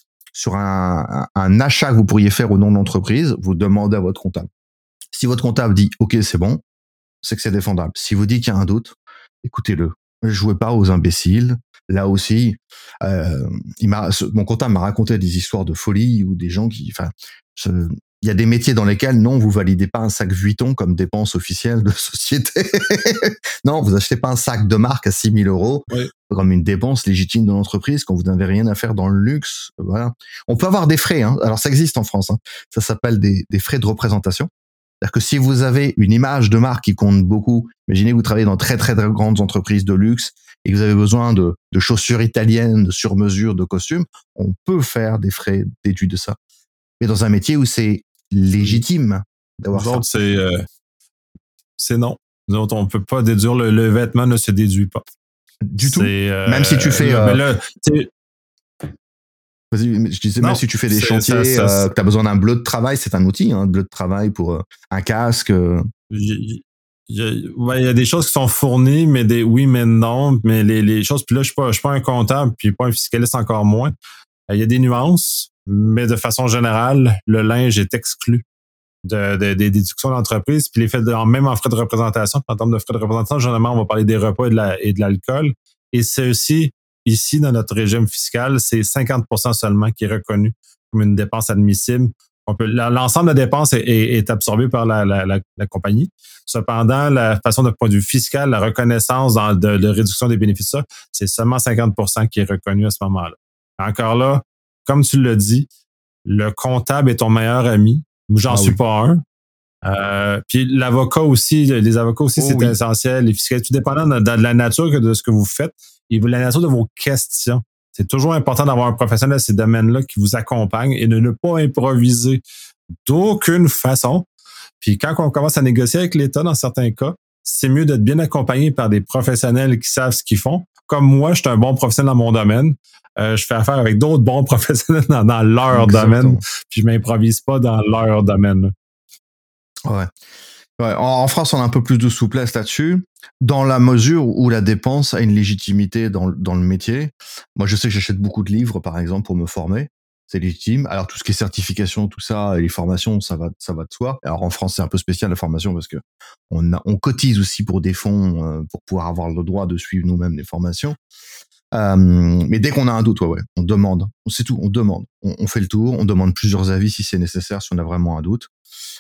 Speaker 2: un achat que vous pourriez faire au nom de l'entreprise, vous demandez à votre comptable. Si votre comptable dit « OK, c'est bon », c'est que c'est défendable. Si vous dites qu'il y a un doute, écoutez-le. Ne jouez pas aux imbéciles. Là aussi, mon comptable m'a raconté des histoires de folie ou des gens qui, il y a des métiers dans lesquels non, vous validez pas un sac Vuitton comme dépense officielle de société. Non, vous achetez pas un sac de marque à 6 000 euros comme une dépense légitime de l'entreprise quand vous n'avez rien à faire dans le luxe. Voilà. On peut avoir des frais, hein. Alors ça existe en France, hein. Ça s'appelle des frais de représentation. C'est-à-dire que si vous avez une image de marque qui compte beaucoup, imaginez que vous travaillez dans très très très grandes entreprises de luxe et que vous avez besoin de chaussures italiennes, de sur-mesure, de costumes, on peut faire des frais d'études de ça. Mais dans un métier où c'est légitime d'avoir ça.
Speaker 1: C'est non. Nous autres, on peut pas déduire, le vêtement ne se déduit pas.
Speaker 2: Du tout. Même si tu fais... Vas-y, je disais, même si tu fais des chantiers, que tu as besoin d'un bleu de travail, c'est un outil, un bleu de travail pour un casque.
Speaker 1: Il y a des choses qui sont fournies, mais oui, mais non. Mais les choses, puis là, je suis pas un comptable, puis pas un fiscaliste encore moins. Il y a des nuances, mais de façon générale, le linge est exclu des déductions d'entreprise, puis les faits même en frais de représentation. En termes de frais de représentation, généralement, on va parler des repas et de l'alcool. Et c'est aussi, ici, dans notre régime fiscal, c'est 50% seulement qui est reconnu comme une dépense admissible. L'ensemble de la dépense est absorbé par la compagnie. Cependant, la façon de point de vue fiscal, la reconnaissance de réduction des bénéfices, c'est seulement 50% qui est reconnu à ce moment-là. Encore là, comme tu l'as dit, le comptable est ton meilleur ami. J'en suis pas un. Puis l'avocat aussi, les avocats aussi, c'est essentiel. Les fiscalistes, tout dépendant de la nature de ce que vous faites et de la nature de vos questions. C'est toujours important d'avoir un professionnel dans ces domaines-là qui vous accompagne et de ne pas improviser d'aucune façon. Puis quand on commence à négocier avec l'État, dans certains cas, c'est mieux d'être bien accompagné par des professionnels qui savent ce qu'ils font. Comme moi, je suis un bon professionnel dans mon domaine. Je fais affaire avec d'autres bons professionnels dans leur domaine, puis je m'improvise pas dans leur domaine.
Speaker 2: Ouais. En France, on a un peu plus de souplesse là-dessus, dans la mesure où la dépense a une légitimité dans le métier. Moi, je sais que j'achète beaucoup de livres, par exemple, pour me former. C'est légitime. Alors, tout ce qui est certification, tout ça, et les formations, ça va de soi. Alors, en France, c'est un peu spécial, la formation, parce que on cotise aussi pour des fonds, pour pouvoir avoir le droit de suivre nous-mêmes les formations. Mais dès qu'on a un doute, on demande. C'est tout, on demande. On fait le tour, on demande plusieurs avis si c'est nécessaire, si on a vraiment un doute.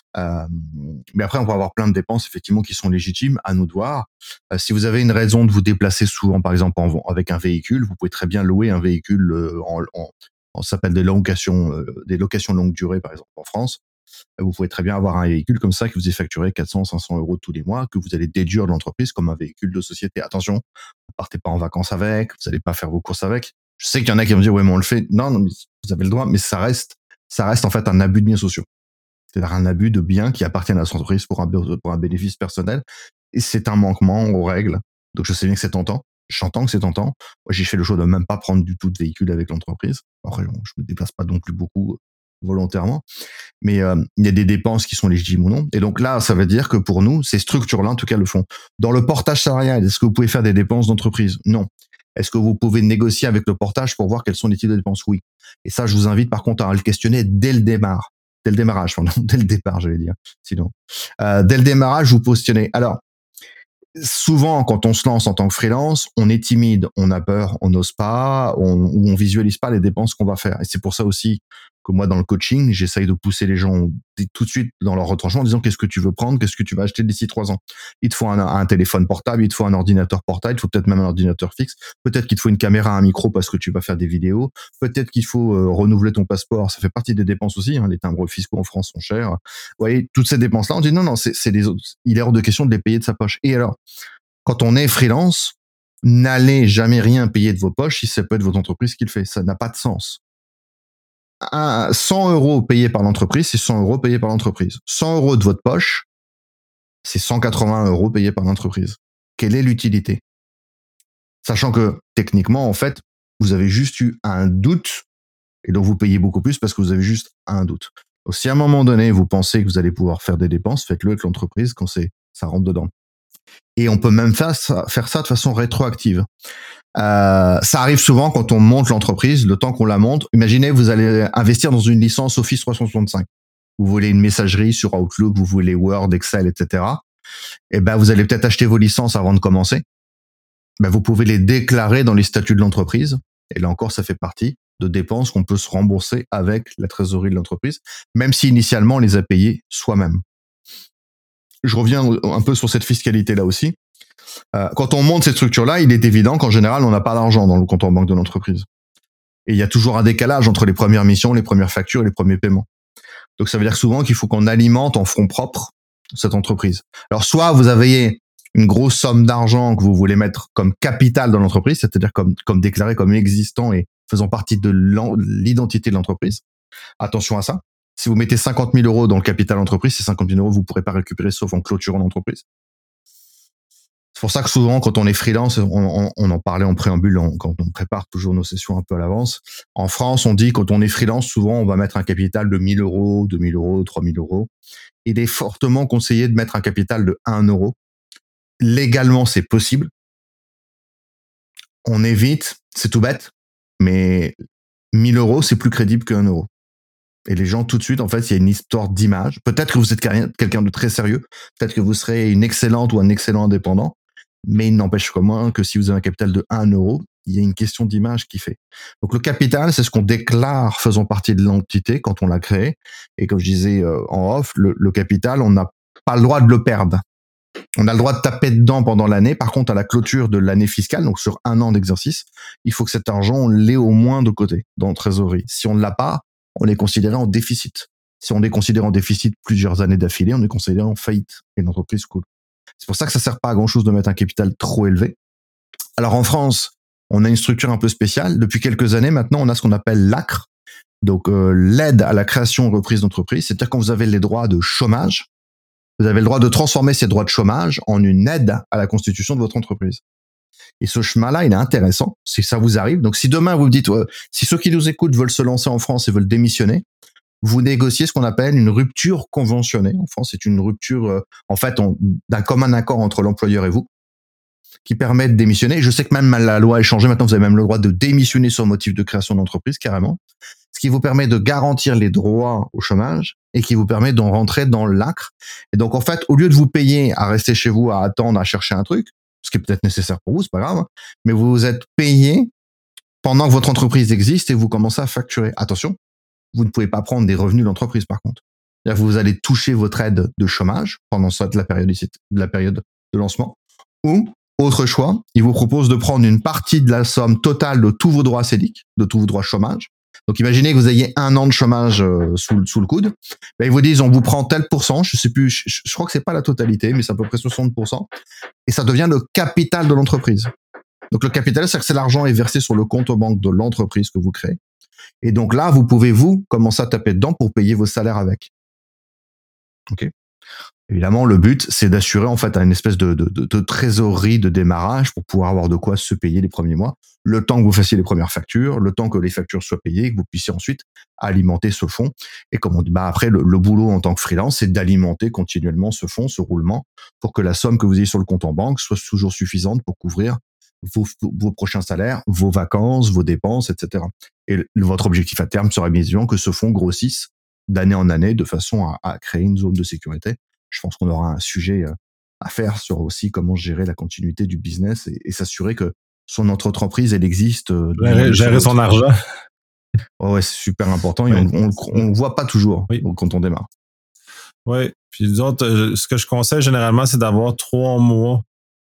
Speaker 2: Mais après, on va avoir plein de dépenses, effectivement, qui sont légitimes, à nous de voir. Si vous avez une raison de vous déplacer souvent, par exemple, avec un véhicule, vous pouvez très bien louer un véhicule ça s'appelle des locations longue durée, par exemple, en France. Vous pouvez très bien avoir un véhicule comme ça qui vous est facturé 400, 500 euros tous les mois, que vous allez déduire de l'entreprise comme un véhicule de société. Attention, ne partez pas en vacances avec, vous n'allez pas faire vos courses avec. Je sais qu'il y en a qui vont dire, ouais, mais on le fait. Non, mais vous avez le droit, mais ça reste en fait un abus de biens sociaux. C'est-à-dire un abus de biens qui appartiennent à l'entreprise pour un bénéfice personnel. Et c'est un manquement aux règles. Donc je sais bien que c'est tentant. J'entends que c'est tentant. Moi, j'ai fait le choix de même pas prendre du tout de véhicule avec l'entreprise. Après, je me déplace pas non plus beaucoup volontairement. Mais il y a des dépenses qui sont légitimes ou non. Et donc là, ça veut dire que pour nous, ces structures-là, en tout cas, le font. Dans le portage salarial, est-ce que vous pouvez faire des dépenses d'entreprise? Non. Est-ce que vous pouvez négocier avec le portage pour voir quels sont les types de dépenses? Oui. Et ça, je vous invite par contre à le questionner dès le démarrage, dès le départ, j'allais dire. Sinon, dès le démarrage, vous positionnez. Alors, souvent, quand on se lance en tant que freelance, on est timide, on a peur, on n'ose pas, ou on visualise pas les dépenses qu'on va faire. Et c'est pour ça aussi que moi, dans le coaching, j'essaye de pousser les gens tout de suite dans leur retranchement en disant qu'est-ce que tu veux prendre, qu'est-ce que tu vas acheter d'ici 3 ans. Il te faut un téléphone portable, il te faut un ordinateur portable, il te faut peut-être même un ordinateur fixe, peut-être qu'il te faut une caméra, un micro parce que tu vas faire des vidéos, peut-être qu'il faut renouveler ton passeport, ça fait partie des dépenses aussi, hein, les timbres fiscaux en France sont chers. Vous voyez, toutes ces dépenses-là, on dit non, c'est les autres. Il est hors de question de les payer de sa poche. Et alors, quand on est freelance, n'allez jamais rien payer de vos poches si ça peut être votre entreprise qui le fait. Ça n'a pas de sens. 100 euros payés par l'entreprise, c'est 100 euros payés par l'entreprise. 100 euros de votre poche, c'est 180 euros payés par l'entreprise. Quelle est l'utilité? Sachant que, techniquement, en fait, vous avez juste eu un doute, et donc vous payez beaucoup plus parce que vous avez juste un doute. Donc, si à un moment donné, vous pensez que vous allez pouvoir faire des dépenses, faites-le avec l'entreprise quand ça rentre dedans. Et on peut même faire ça de façon rétroactive. Ça arrive souvent quand on monte l'entreprise, le temps qu'on la monte. Imaginez, vous allez investir dans une licence Office 365. Vous voulez une messagerie sur Outlook, vous voulez Word, Excel, etc. Et ben, vous allez peut-être acheter vos licences avant de commencer. Ben, vous pouvez les déclarer dans les statuts de l'entreprise. Et là encore, ça fait partie de dépenses qu'on peut se rembourser avec la trésorerie de l'entreprise, même si initialement on les a payées soi-même. Je reviens un peu sur cette fiscalité-là aussi. Quand on monte cette structure-là, il est évident qu'en général, on n'a pas d'argent dans le compte en banque de l'entreprise. Et il y a toujours un décalage entre les premières missions, les premières factures et les premiers paiements. Donc ça veut dire souvent qu'il faut qu'on alimente en fonds propres cette entreprise. Alors soit vous avez une grosse somme d'argent que vous voulez mettre comme capital dans l'entreprise, c'est-à-dire comme déclaré comme existant et faisant partie de l'identité de l'entreprise. Attention à ça. Si vous mettez 50 000 euros dans le capital d'entreprise, ces 50 000 euros, vous ne pourrez pas récupérer sauf en clôturant l'entreprise. C'est pour ça que souvent, quand on est freelance, on en parlait en préambule, quand on prépare toujours nos sessions un peu à l'avance. En France, on dit quand on est freelance, souvent, on va mettre un capital de 1 000 euros, 2 000 euros, 3 000 euros. Il est fortement conseillé de mettre un capital de 1 euro. Légalement, c'est possible. On évite, c'est tout bête, mais 1 000 euros, c'est plus crédible qu'1 euro. Et les gens, tout de suite, en fait, il y a une histoire d'image. Peut-être que vous êtes quelqu'un de très sérieux. Peut-être que vous serez une excellente ou un excellent indépendant. Mais il n'empêche que moins que si vous avez un capital de 1 euro, il y a une question d'image qui fait. Donc le capital, c'est ce qu'on déclare faisant partie de l'entité quand on l'a créé. Et comme je disais en off, le capital, on n'a pas le droit de le perdre. On a le droit de taper dedans pendant l'année. Par contre, à la clôture de l'année fiscale, donc sur 1 an d'exercice, il faut que cet argent, on l'ait au moins de côté, dans la trésorerie. Si on ne l'a pas, on est considéré en déficit. Si on est considéré en déficit plusieurs années d'affilée, on est considéré en faillite et l'entreprise coule. C'est pour ça que ça sert pas à grand chose de mettre un capital trop élevé. Alors en France, on a une structure un peu spéciale. Depuis quelques années maintenant, on a ce qu'on appelle l'ACRE, donc l'aide à la création et reprise d'entreprise. C'est-à-dire quand vous avez les droits de chômage, vous avez le droit de transformer ces droits de chômage en une aide à la constitution de votre entreprise. Et ce chemin-là, il est intéressant, si ça vous arrive. Donc si demain vous vous dites, si ceux qui nous écoutent veulent se lancer en France et veulent démissionner, vous négociez ce qu'on appelle une rupture conventionnée. En France, c'est une rupture, en fait, d'un commun accord entre l'employeur et vous, qui permet de démissionner. Je sais que même la loi a changé. Maintenant, vous avez même le droit de démissionner sur motif de création d'entreprise, carrément. Ce qui vous permet de garantir les droits au chômage et qui vous permet d'en rentrer dans l'ACRE. Et donc, en fait, au lieu de vous payer à rester chez vous, à attendre, à chercher un truc, ce qui est peut-être nécessaire pour vous, c'est pas grave, mais vous êtes payé pendant que votre entreprise existe et vous commencez à facturer. Attention, vous ne pouvez pas prendre des revenus de l'entreprise, par contre. C'est-à-dire que vous allez toucher votre aide de chômage pendant la période de lancement. Ou, autre choix, il vous propose de prendre une partie de la somme totale de tous vos droits CEDIC, de tous vos droits chômage. Donc, imaginez que vous ayez 1 an de chômage sous le coude. Ben, ils vous disent, on vous prend tel pourcent, je sais plus, je crois que c'est pas la totalité, mais c'est à peu près 60%. Et ça devient le capital de l'entreprise. Donc, le capital, c'est que l'argent est versé sur le compte en banque de l'entreprise que vous créez. Et donc là, vous pouvez, commencer à taper dedans pour payer vos salaires avec. OK. Évidemment, le but, c'est d'assurer, en fait, une espèce de trésorerie de démarrage pour pouvoir avoir de quoi se payer les premiers mois, le temps que vous fassiez les premières factures, le temps que les factures soient payées, que vous puissiez ensuite alimenter ce fonds. Et comme on dit, après, le boulot en tant que freelance, c'est d'alimenter continuellement ce fonds, ce roulement, pour que la somme que vous ayez sur le compte en banque soit toujours suffisante pour couvrir vos prochains salaires, vos vacances, vos dépenses, etc. Et votre objectif à terme sera bien évidemment que ce fonds grossisse d'année en année de façon à créer une zone de sécurité. Je pense qu'on aura un sujet à faire sur aussi comment gérer la continuité du business et s'assurer que son entreprise, elle existe.
Speaker 1: Gérer son argent.
Speaker 2: Ouais, c'est super important et
Speaker 1: Ouais.
Speaker 2: on le voit pas toujours
Speaker 1: Oui.
Speaker 2: quand on démarre.
Speaker 1: Oui. Puis nous autres, ce que je conseille généralement, c'est d'avoir 3 mois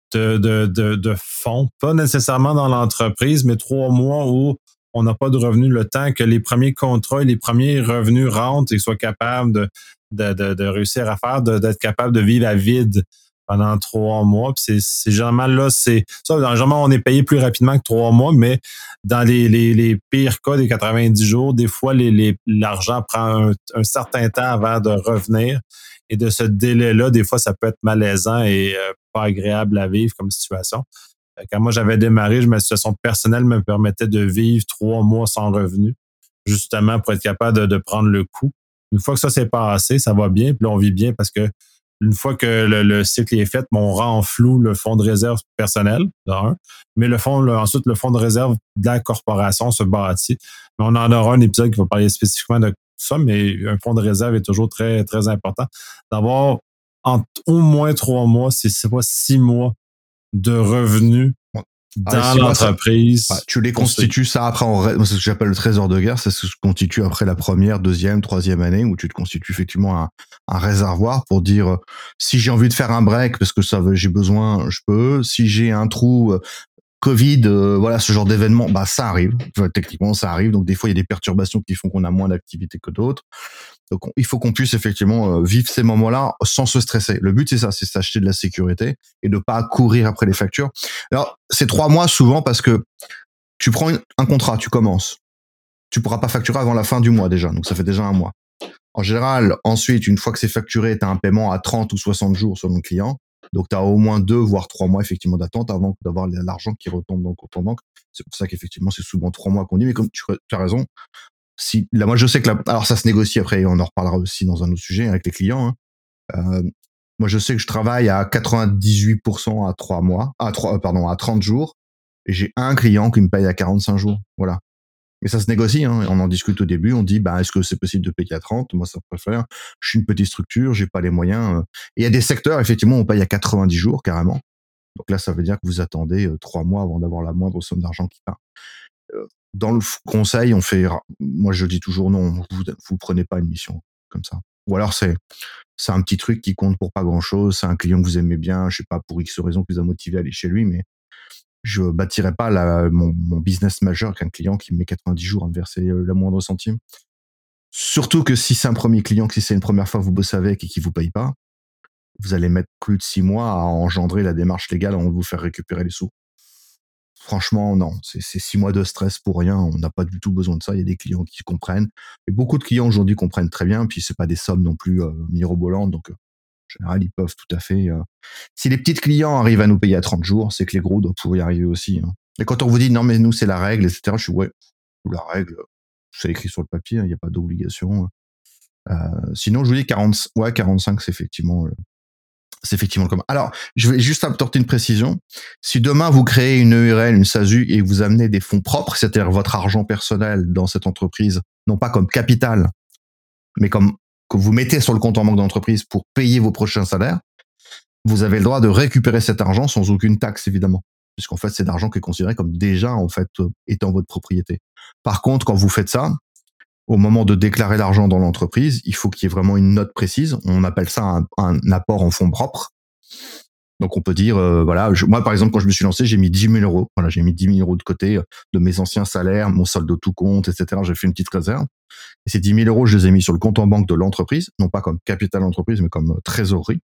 Speaker 1: de fonds, pas nécessairement dans l'entreprise, mais 3 mois où on n'a pas de revenus, le temps que les premiers contrats et les premiers revenus rentrent et soient capables de réussir à faire, d'être capable de vivre à vide pendant 3 mois. Puis c'est généralement là, c'est ça, généralement, on est payé plus rapidement que 3 mois, mais dans les pires cas des 90 jours, des fois, l'argent prend un certain temps avant de revenir. Et de ce délai-là, des fois, ça peut être malaisant et pas agréable à vivre comme situation. Quand moi j'avais démarré, ma situation personnelle me permettait de vivre 3 mois sans revenu, justement pour être capable de prendre le coup. Une fois que ça s'est passé, ça va bien, puis là on vit bien parce que une fois que le cycle est fait, on rend en flou le fonds de réserve personnel, d'un, mais ensuite le fonds de réserve de la corporation se bâtit. Mais on en aura un épisode qui va parler spécifiquement de ça, mais un fonds de réserve est toujours très, très important. D'avoir au moins 3 mois, si c'est pas 6 mois de revenus
Speaker 2: Ah,
Speaker 1: dans
Speaker 2: 6 mois, ça,
Speaker 1: l'entreprise.
Speaker 2: tu les constitues ça après moi, c'est ce que j'appelle le trésor de guerre, c'est ce que je constitue après la première, deuxième, troisième année où tu te constitues effectivement un réservoir pour dire si j'ai envie de faire un break parce que j'ai besoin, je peux. Si j'ai un trou, Covid, voilà, ce genre d'événement, bah ça arrive. Enfin, techniquement, ça arrive. Donc des fois, il y a des perturbations qui font qu'on a moins d'activité que d'autres. Donc il faut qu'on puisse effectivement vivre ces moments-là sans se stresser. Le but c'est ça, c'est s'acheter de la sécurité et de pas courir après les factures. Alors c'est 3 mois souvent parce que tu prends un contrat, tu commences, tu pourras pas facturer avant la fin du mois déjà, donc ça fait déjà un mois. En général, ensuite, une fois que c'est facturé, tu as un paiement à 30 ou 60 jours selon le client. Donc, tu as au moins 2, voire 3 mois, effectivement, d'attente avant d'avoir l'argent qui retombe dans le compte en banque. C'est pour ça qu'effectivement, c'est souvent 3 mois qu'on dit. Mais comme tu as raison, si, là, moi, je sais que alors ça se négocie après, on en reparlera aussi dans un autre sujet avec les clients, hein. Moi, je sais que je travaille à 98% à 3 mois, à 30 jours. Et j'ai un client qui me paye à 45 jours. Voilà. Mais ça se négocie, hein. On en discute au début, on dit, bah, est-ce que c'est possible de payer à 30? Moi, ça préfère. Je suis une petite structure, j'ai pas les moyens. Et il y a des secteurs, effectivement, on paye à 90 jours, carrément. Donc là, ça veut dire que vous attendez 3 mois avant d'avoir la moindre somme d'argent qui part. Dans le conseil, moi, je dis toujours non, vous prenez pas une mission comme ça. Ou alors, c'est un petit truc qui compte pour pas grand chose. C'est un client que vous aimez bien, je sais pas, pour X raison qui vous a motivé à aller chez lui, mais je bâtirais pas mon business majeur qu'un client qui me met 90 jours à me verser la moindre centime. Surtout que si c'est un premier client, que si c'est une première fois que vous bossez avec et qu'il vous paye pas, vous allez mettre plus de 6 mois à engendrer la démarche légale avant de vous faire récupérer les sous. Franchement, non. C'est 6 mois de stress pour rien. On n'a pas du tout besoin de ça. Il y a des clients qui comprennent. Et beaucoup de clients aujourd'hui comprennent très bien. Puis c'est pas des sommes non plus mirobolantes. Donc, en général, ils peuvent tout à fait. Si les petits clients arrivent à nous payer à 30 jours, c'est que les gros doivent pouvoir y arriver aussi, hein. Et quand on vous dit non, mais nous, c'est la règle, etc., je suis ouais, la règle, c'est écrit sur le papier, il n'y a pas d'obligation. Sinon, je vous dis 45, c'est effectivement le commun. Alors, je vais juste apporter une précision. Si demain vous créez une EURL, une SASU et vous amenez des fonds propres, c'est-à-dire votre argent personnel dans cette entreprise, non pas comme capital, mais comme que vous mettez sur le compte en banque d'entreprise pour payer vos prochains salaires, vous avez le droit de récupérer cet argent sans aucune taxe, évidemment. Puisqu'en fait, c'est de l'argent qui est considéré comme déjà, en fait, étant votre propriété. Par contre, quand vous faites ça, au moment de déclarer l'argent dans l'entreprise, il faut qu'il y ait vraiment une note précise. On appelle ça un apport en fonds propres. Donc, on peut dire, voilà, moi, par exemple, quand je me suis lancé, j'ai mis 10 000 euros. Voilà, j'ai mis 10 000 euros de côté de mes anciens salaires, mon solde de tout compte, etc. J'ai fait une petite réserve. Et ces 10 000 euros, je les ai mis sur le compte en banque de l'entreprise, non pas comme capital d'entreprise, mais comme trésorerie.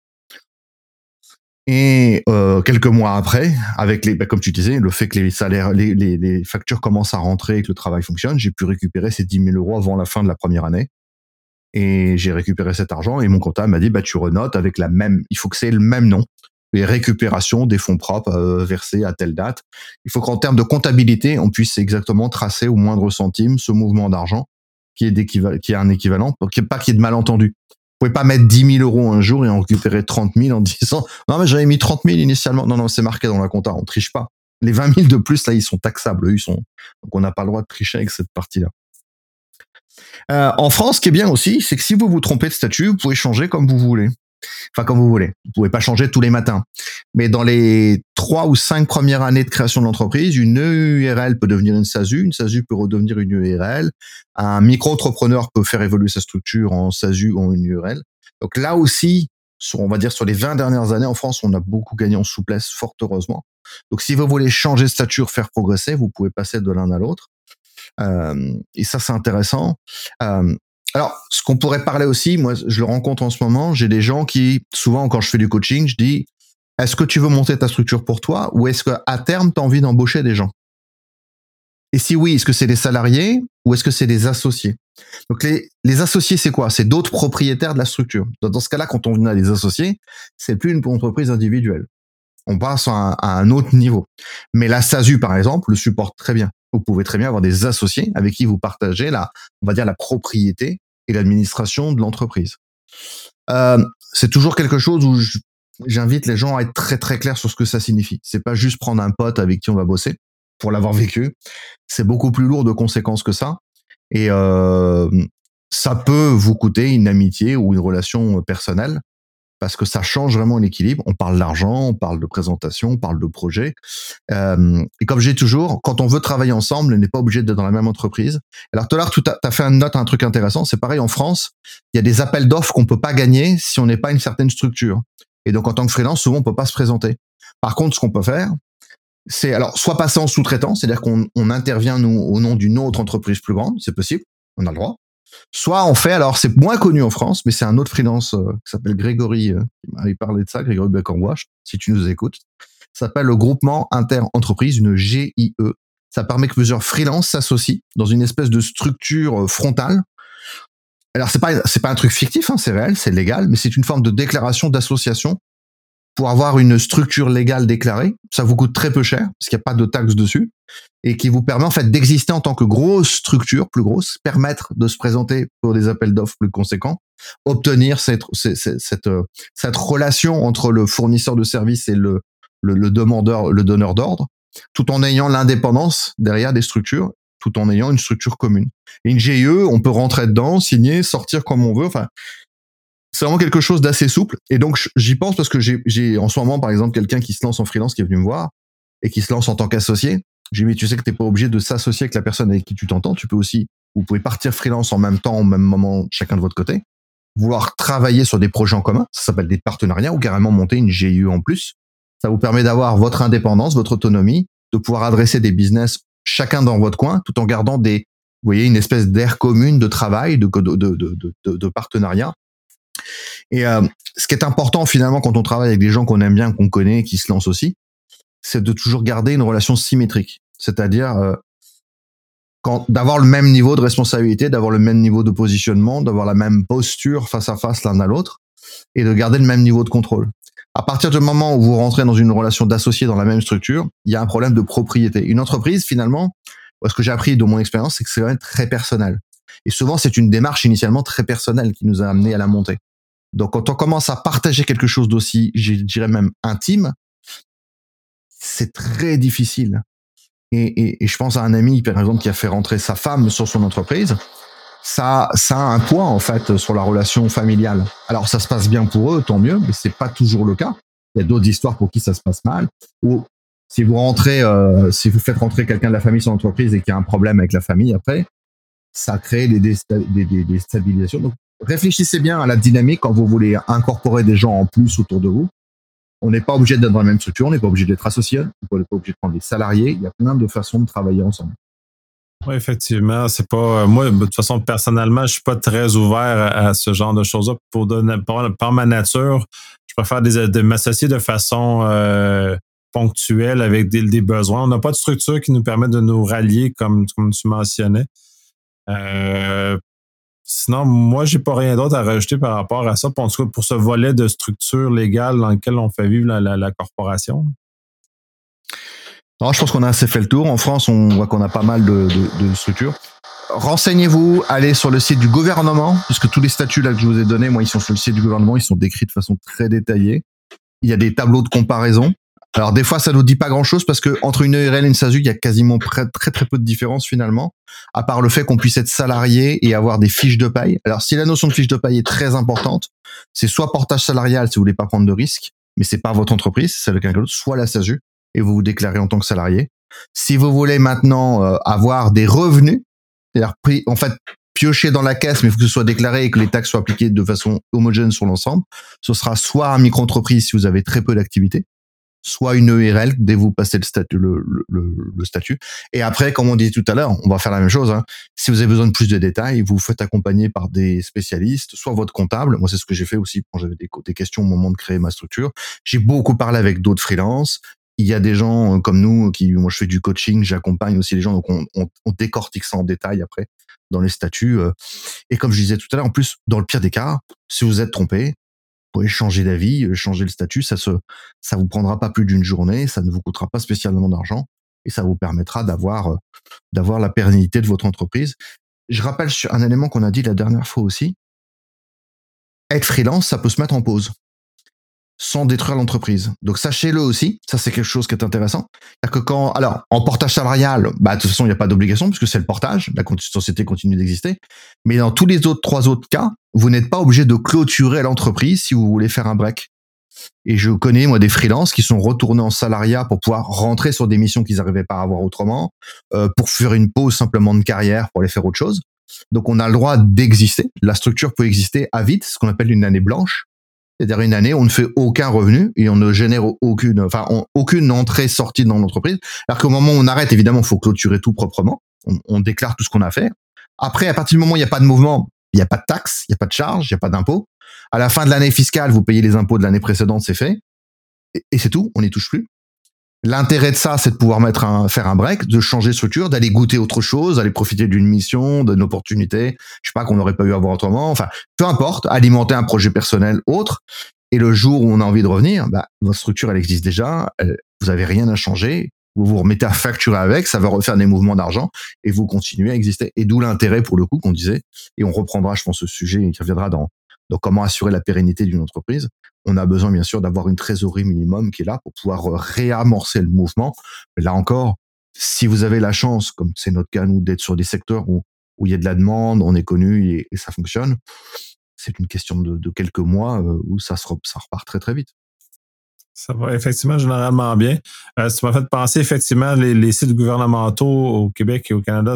Speaker 2: Et quelques mois après, avec comme tu disais, le fait que les salaires, les factures commencent à rentrer et que le travail fonctionne, j'ai pu récupérer ces 10 000 euros avant la fin de la première année. Et j'ai récupéré cet argent et mon comptable m'a dit, bah, tu renotes avec il faut que c'est le même nom. Les récupérations des fonds propres versés à telle date. Il faut qu'en termes de comptabilité, on puisse exactement tracer au moindre centime ce mouvement d'argent qui est un équivalent, pas qu'il y ait de malentendu. Vous pouvez pas mettre 10 000 euros un jour et en récupérer 30 000 en disant non mais j'avais mis 30 000 initialement. Non, c'est marqué dans la compta, on triche pas. Les 20 000 de plus là, ils sont taxables, donc on n'a pas le droit de tricher avec cette partie-là. En France, ce qui est bien aussi, c'est que si vous vous trompez de statut, vous pouvez changer comme vous voulez. Enfin, comme vous voulez. Vous pouvez pas changer tous les matins. Mais dans les 3 ou 5 premières années de création de l'entreprise, une URL peut devenir une SASU peut redevenir une URL, un micro-entrepreneur peut faire évoluer sa structure en SASU ou en une URL. Donc là aussi, on va dire sur les 20 dernières années en France, on a beaucoup gagné en souplesse, fort heureusement. Donc si vous voulez changer de stature, faire progresser, vous pouvez passer de l'un à l'autre. Et ça, c'est intéressant. Alors, ce qu'on pourrait parler aussi, moi, je le rencontre en ce moment, j'ai des gens qui, souvent, quand je fais du coaching, je dis, est-ce que tu veux monter ta structure pour toi ou est-ce qu'à terme, tu as envie d'embaucher des gens? Et si oui, est-ce que c'est des salariés ou est-ce que c'est des associés? Donc, les associés, c'est quoi? C'est d'autres propriétaires de la structure. Dans ce cas-là, quand on a des associés, c'est plus une entreprise individuelle. On passe à un autre niveau. Mais la SASU, par exemple, le supporte très bien. Vous pouvez très bien avoir des associés avec qui vous partagez on va dire la propriété et l'administration de l'entreprise. C'est toujours quelque chose où j'invite les gens à être très très clairs sur ce que ça signifie. C'est pas juste prendre un pote avec qui on va bosser pour l'avoir vécu. C'est beaucoup plus lourd de conséquences que ça. Et ça peut vous coûter une amitié ou une relation personnelle. Parce que ça change vraiment l'équilibre. On parle d'argent, on parle de présentation, on parle de projet. Et comme j'ai toujours, quand on veut travailler ensemble, on n'est pas obligé d'être dans la même entreprise. Alors tout à l'heure, tu as fait une note, un truc intéressant. C'est pareil en France, il y a des appels d'offres qu'on peut pas gagner si on n'est pas une certaine structure. Et donc en tant que freelance, souvent on peut pas se présenter. Par contre, ce qu'on peut faire, c'est alors soit passer en sous-traitant, c'est-à-dire qu'on intervient nous au nom d'une autre entreprise plus grande, c'est possible, on a le droit. Soit on fait, alors c'est moins connu en France, mais c'est un autre freelance qui s'appelle Grégory, qui m'avait parlé de ça, Grégory Beckenwash, si tu nous écoutes. Ça s'appelle le groupement inter-entreprise, une GIE. Ça permet que plusieurs freelances s'associent dans une espèce de structure frontale. Alors c'est pas un truc fictif, hein, c'est réel, c'est légal, mais c'est une forme de déclaration d'association pour avoir une structure légale déclarée. Ça vous coûte très peu cher, parce qu'il n'y a pas de taxes dessus, et qui vous permet en fait d'exister en tant que grosse structure, plus grosse, permettre de se présenter pour des appels d'offres plus conséquents, obtenir cette relation entre le fournisseur de services et le demandeur, le donneur d'ordre, tout en ayant l'indépendance derrière des structures, tout en ayant une structure commune. Et une GIE, on peut rentrer dedans, signer, sortir comme on veut, enfin, c'est vraiment quelque chose d'assez souple. Et donc, j'y pense parce que j'ai en ce moment, par exemple, quelqu'un qui se lance en freelance qui est venu me voir et qui se lance en tant qu'associé. J'ai dit, mais tu sais que t'es pas obligé de s'associer avec la personne avec qui tu t'entends. Vous pouvez partir freelance en même temps, au même moment, chacun de votre côté. Vouloir travailler sur des projets en commun, ça s'appelle des partenariats, ou carrément monter une GIE en plus. Ça vous permet d'avoir votre indépendance, votre autonomie, de pouvoir adresser des business chacun dans votre coin, tout en gardant vous voyez, une espèce d'aire commune de travail, de partenariat. Et ce qui est important finalement quand on travaille avec des gens qu'on aime bien, qu'on connaît, qui se lancent aussi, c'est de toujours garder une relation symétrique. C'est-à-dire d'avoir le même niveau de responsabilité, d'avoir le même niveau de positionnement, d'avoir la même posture face à face l'un à l'autre, et de garder le même niveau de contrôle. À partir du moment où vous rentrez dans une relation d'associé dans la même structure, il y a un problème de propriété. Une entreprise, finalement, ce que j'ai appris de mon expérience, c'est que c'est quand même très personnel. Et souvent, c'est une démarche initialement très personnelle qui nous a amené à la montée. Donc, quand on commence à partager quelque chose d'aussi, je dirais même intime, c'est très difficile. Et je pense à un ami, par exemple, qui a fait rentrer sa femme sur son entreprise. Ça a un poids, en fait, sur la relation familiale. Alors, ça se passe bien pour eux, tant mieux, mais c'est pas toujours le cas. Il y a d'autres histoires pour qui ça se passe mal. Ou si vous faites rentrer quelqu'un de la famille sur l'entreprise et qu'il y a un problème avec la famille après, ça crée des déstabilisations. Donc, réfléchissez bien à la dynamique quand vous voulez incorporer des gens en plus autour de vous. On n'est pas obligé d'être dans la même structure, on n'est pas obligé d'être associé, on n'est pas obligé de prendre des salariés. Il y a plein de façons de travailler ensemble.
Speaker 1: Oui, effectivement, c'est pas moi de toute façon personnellement, je suis pas très ouvert à ce genre de choses-là par ma nature. Je préfère de m'associer de façon ponctuelle avec des besoins. On n'a pas de structure qui nous permet de nous rallier comme tu mentionnais. Sinon, moi, j'ai pas rien d'autre à rajouter par rapport à ça, en tout cas pour ce volet de structure légale dans lequel on fait vivre la corporation.
Speaker 2: Non, je pense qu'on a assez fait le tour. En France, on voit qu'on a pas mal de structures. Renseignez-vous, allez sur le site du gouvernement, puisque tous les statuts là que je vous ai donnés, moi, ils sont sur le site du gouvernement, ils sont décrits de façon très détaillée. Il y a des tableaux de comparaison Alors des fois, ça nous dit pas grand-chose parce que entre une EURL et une SASU, il y a quasiment très peu de différence finalement, à part le fait qu'on puisse être salarié et avoir des fiches de paye. Alors si la notion de fiche de paye est très importante, c'est soit portage salarial si vous voulez pas prendre de risques, mais c'est pas votre entreprise, c'est quelqu'un d'autre, soit la SASU et vous vous déclarez en tant que salarié. Si vous voulez maintenant avoir des revenus, c'est-à-dire en fait piocher dans la caisse, mais il faut que ce soit déclaré et que les taxes soient appliquées de façon homogène sur l'ensemble, ce sera soit un micro-entreprise si vous avez très peu d'activité, soit une EURL dès que vous passez le statut. Et après, comme on disait tout à l'heure, on va faire la même chose. Hein. Si vous avez besoin de plus de détails, vous vous faites accompagner par des spécialistes, soit votre comptable. Moi, c'est ce que j'ai fait aussi quand j'avais des questions au moment de créer ma structure. J'ai beaucoup parlé avec d'autres freelances. Il y a des gens comme nous moi, je fais du coaching, j'accompagne aussi les gens, donc on décortique ça en détail après dans les statuts. Et comme je disais tout à l'heure, en plus, dans le pire des cas, si vous êtes trompé, vous pouvez changer d'avis, changer le statut, ça vous prendra pas plus d'une journée, ça ne vous coûtera pas spécialement d'argent et ça vous permettra d'avoir la pérennité de votre entreprise. Je rappelle sur un élément qu'on a dit la dernière fois aussi. Être freelance, ça peut se mettre en pause sans détruire l'entreprise. Donc sachez-le aussi, ça c'est quelque chose qui est intéressant. C'est-à-dire que en portage salarial, de toute façon il n'y a pas d'obligation puisque c'est le portage, la société continue d'exister. Mais dans tous les trois autres cas, vous n'êtes pas obligé de clôturer l'entreprise si vous voulez faire un break. Et je connais moi des freelances qui sont retournés en salariat pour pouvoir rentrer sur des missions qu'ils n'arrivaient pas à avoir autrement, pour faire une pause simplement de carrière pour aller faire autre chose. Donc on a le droit d'exister. La structure peut exister à vide, ce qu'on appelle une année blanche. C'est-à-dire une année, on ne fait aucun revenu et on ne génère aucune entrée-sortie dans l'entreprise. Alors qu'au moment où on arrête, évidemment, il faut clôturer tout proprement. On déclare tout ce qu'on a fait. Après, à partir du moment où il n'y a pas de mouvement, il n'y a pas de taxes, il n'y a pas de charges, il n'y a pas d'impôts. À la fin de l'année fiscale, vous payez les impôts de l'année précédente, c'est fait. Et c'est tout, on n'y touche plus. L'intérêt de ça, c'est de pouvoir faire un break, de changer de structure, d'aller goûter autre chose, d'aller profiter d'une mission, d'une opportunité, je sais pas, qu'on n'aurait pas eu à voir autrement. Enfin, peu importe, alimenter un projet personnel autre. Et le jour où on a envie de revenir, votre structure, elle existe déjà, vous avez rien à changer, vous vous remettez à facturer avec, ça va refaire des mouvements d'argent et vous continuez à exister. Et d'où l'intérêt, pour le coup, qu'on disait, et on reprendra, je pense, ce sujet qui reviendra dans comment assurer la pérennité d'une entreprise. On a besoin, bien sûr, d'avoir une trésorerie minimum qui est là pour pouvoir réamorcer le mouvement. Mais là encore, si vous avez la chance, comme c'est notre cas, nous, d'être sur des secteurs où il y a de la demande, on est connu et ça fonctionne, c'est une question de quelques mois où ça repart très, très vite.
Speaker 1: Ça va effectivement généralement bien. Ça m'a fait penser, effectivement, les sites gouvernementaux au Québec et au Canada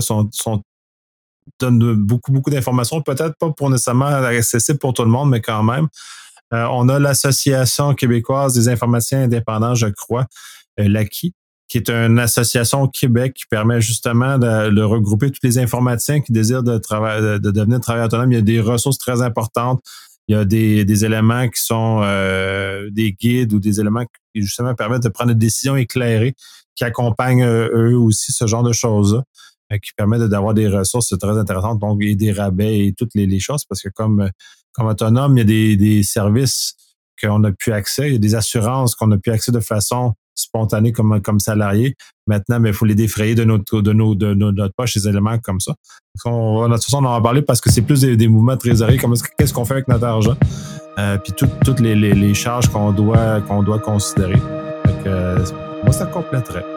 Speaker 1: donnent beaucoup d'informations, peut-être pas pour nécessairement accessible pour tout le monde, mais quand même. On a l'Association québécoise des informaticiens indépendants, je crois, l'AQI, qui est une association au Québec qui permet justement de regrouper tous les informaticiens qui désirent de devenir travailleurs autonomes. Il y a des ressources très importantes. Il y a des éléments qui sont des guides ou des éléments qui justement permettent de prendre des décisions éclairées, qui accompagnent eux aussi ce genre de choses-là, qui permettent d'avoir des ressources très intéressantes, donc et des rabais et toutes les choses, parce que comme autonome, il y a des services qu'on n'a plus accès, il y a des assurances qu'on n'a plus accès de façon spontanée comme salarié. Maintenant, il faut les défrayer de notre poche, ces éléments comme ça. De toute façon, on en va parler parce que c'est plus des mouvements de trésorerie, qu'est-ce qu'on fait avec notre argent, puis toutes les charges qu'on doit considérer. Donc, moi, ça compléterait.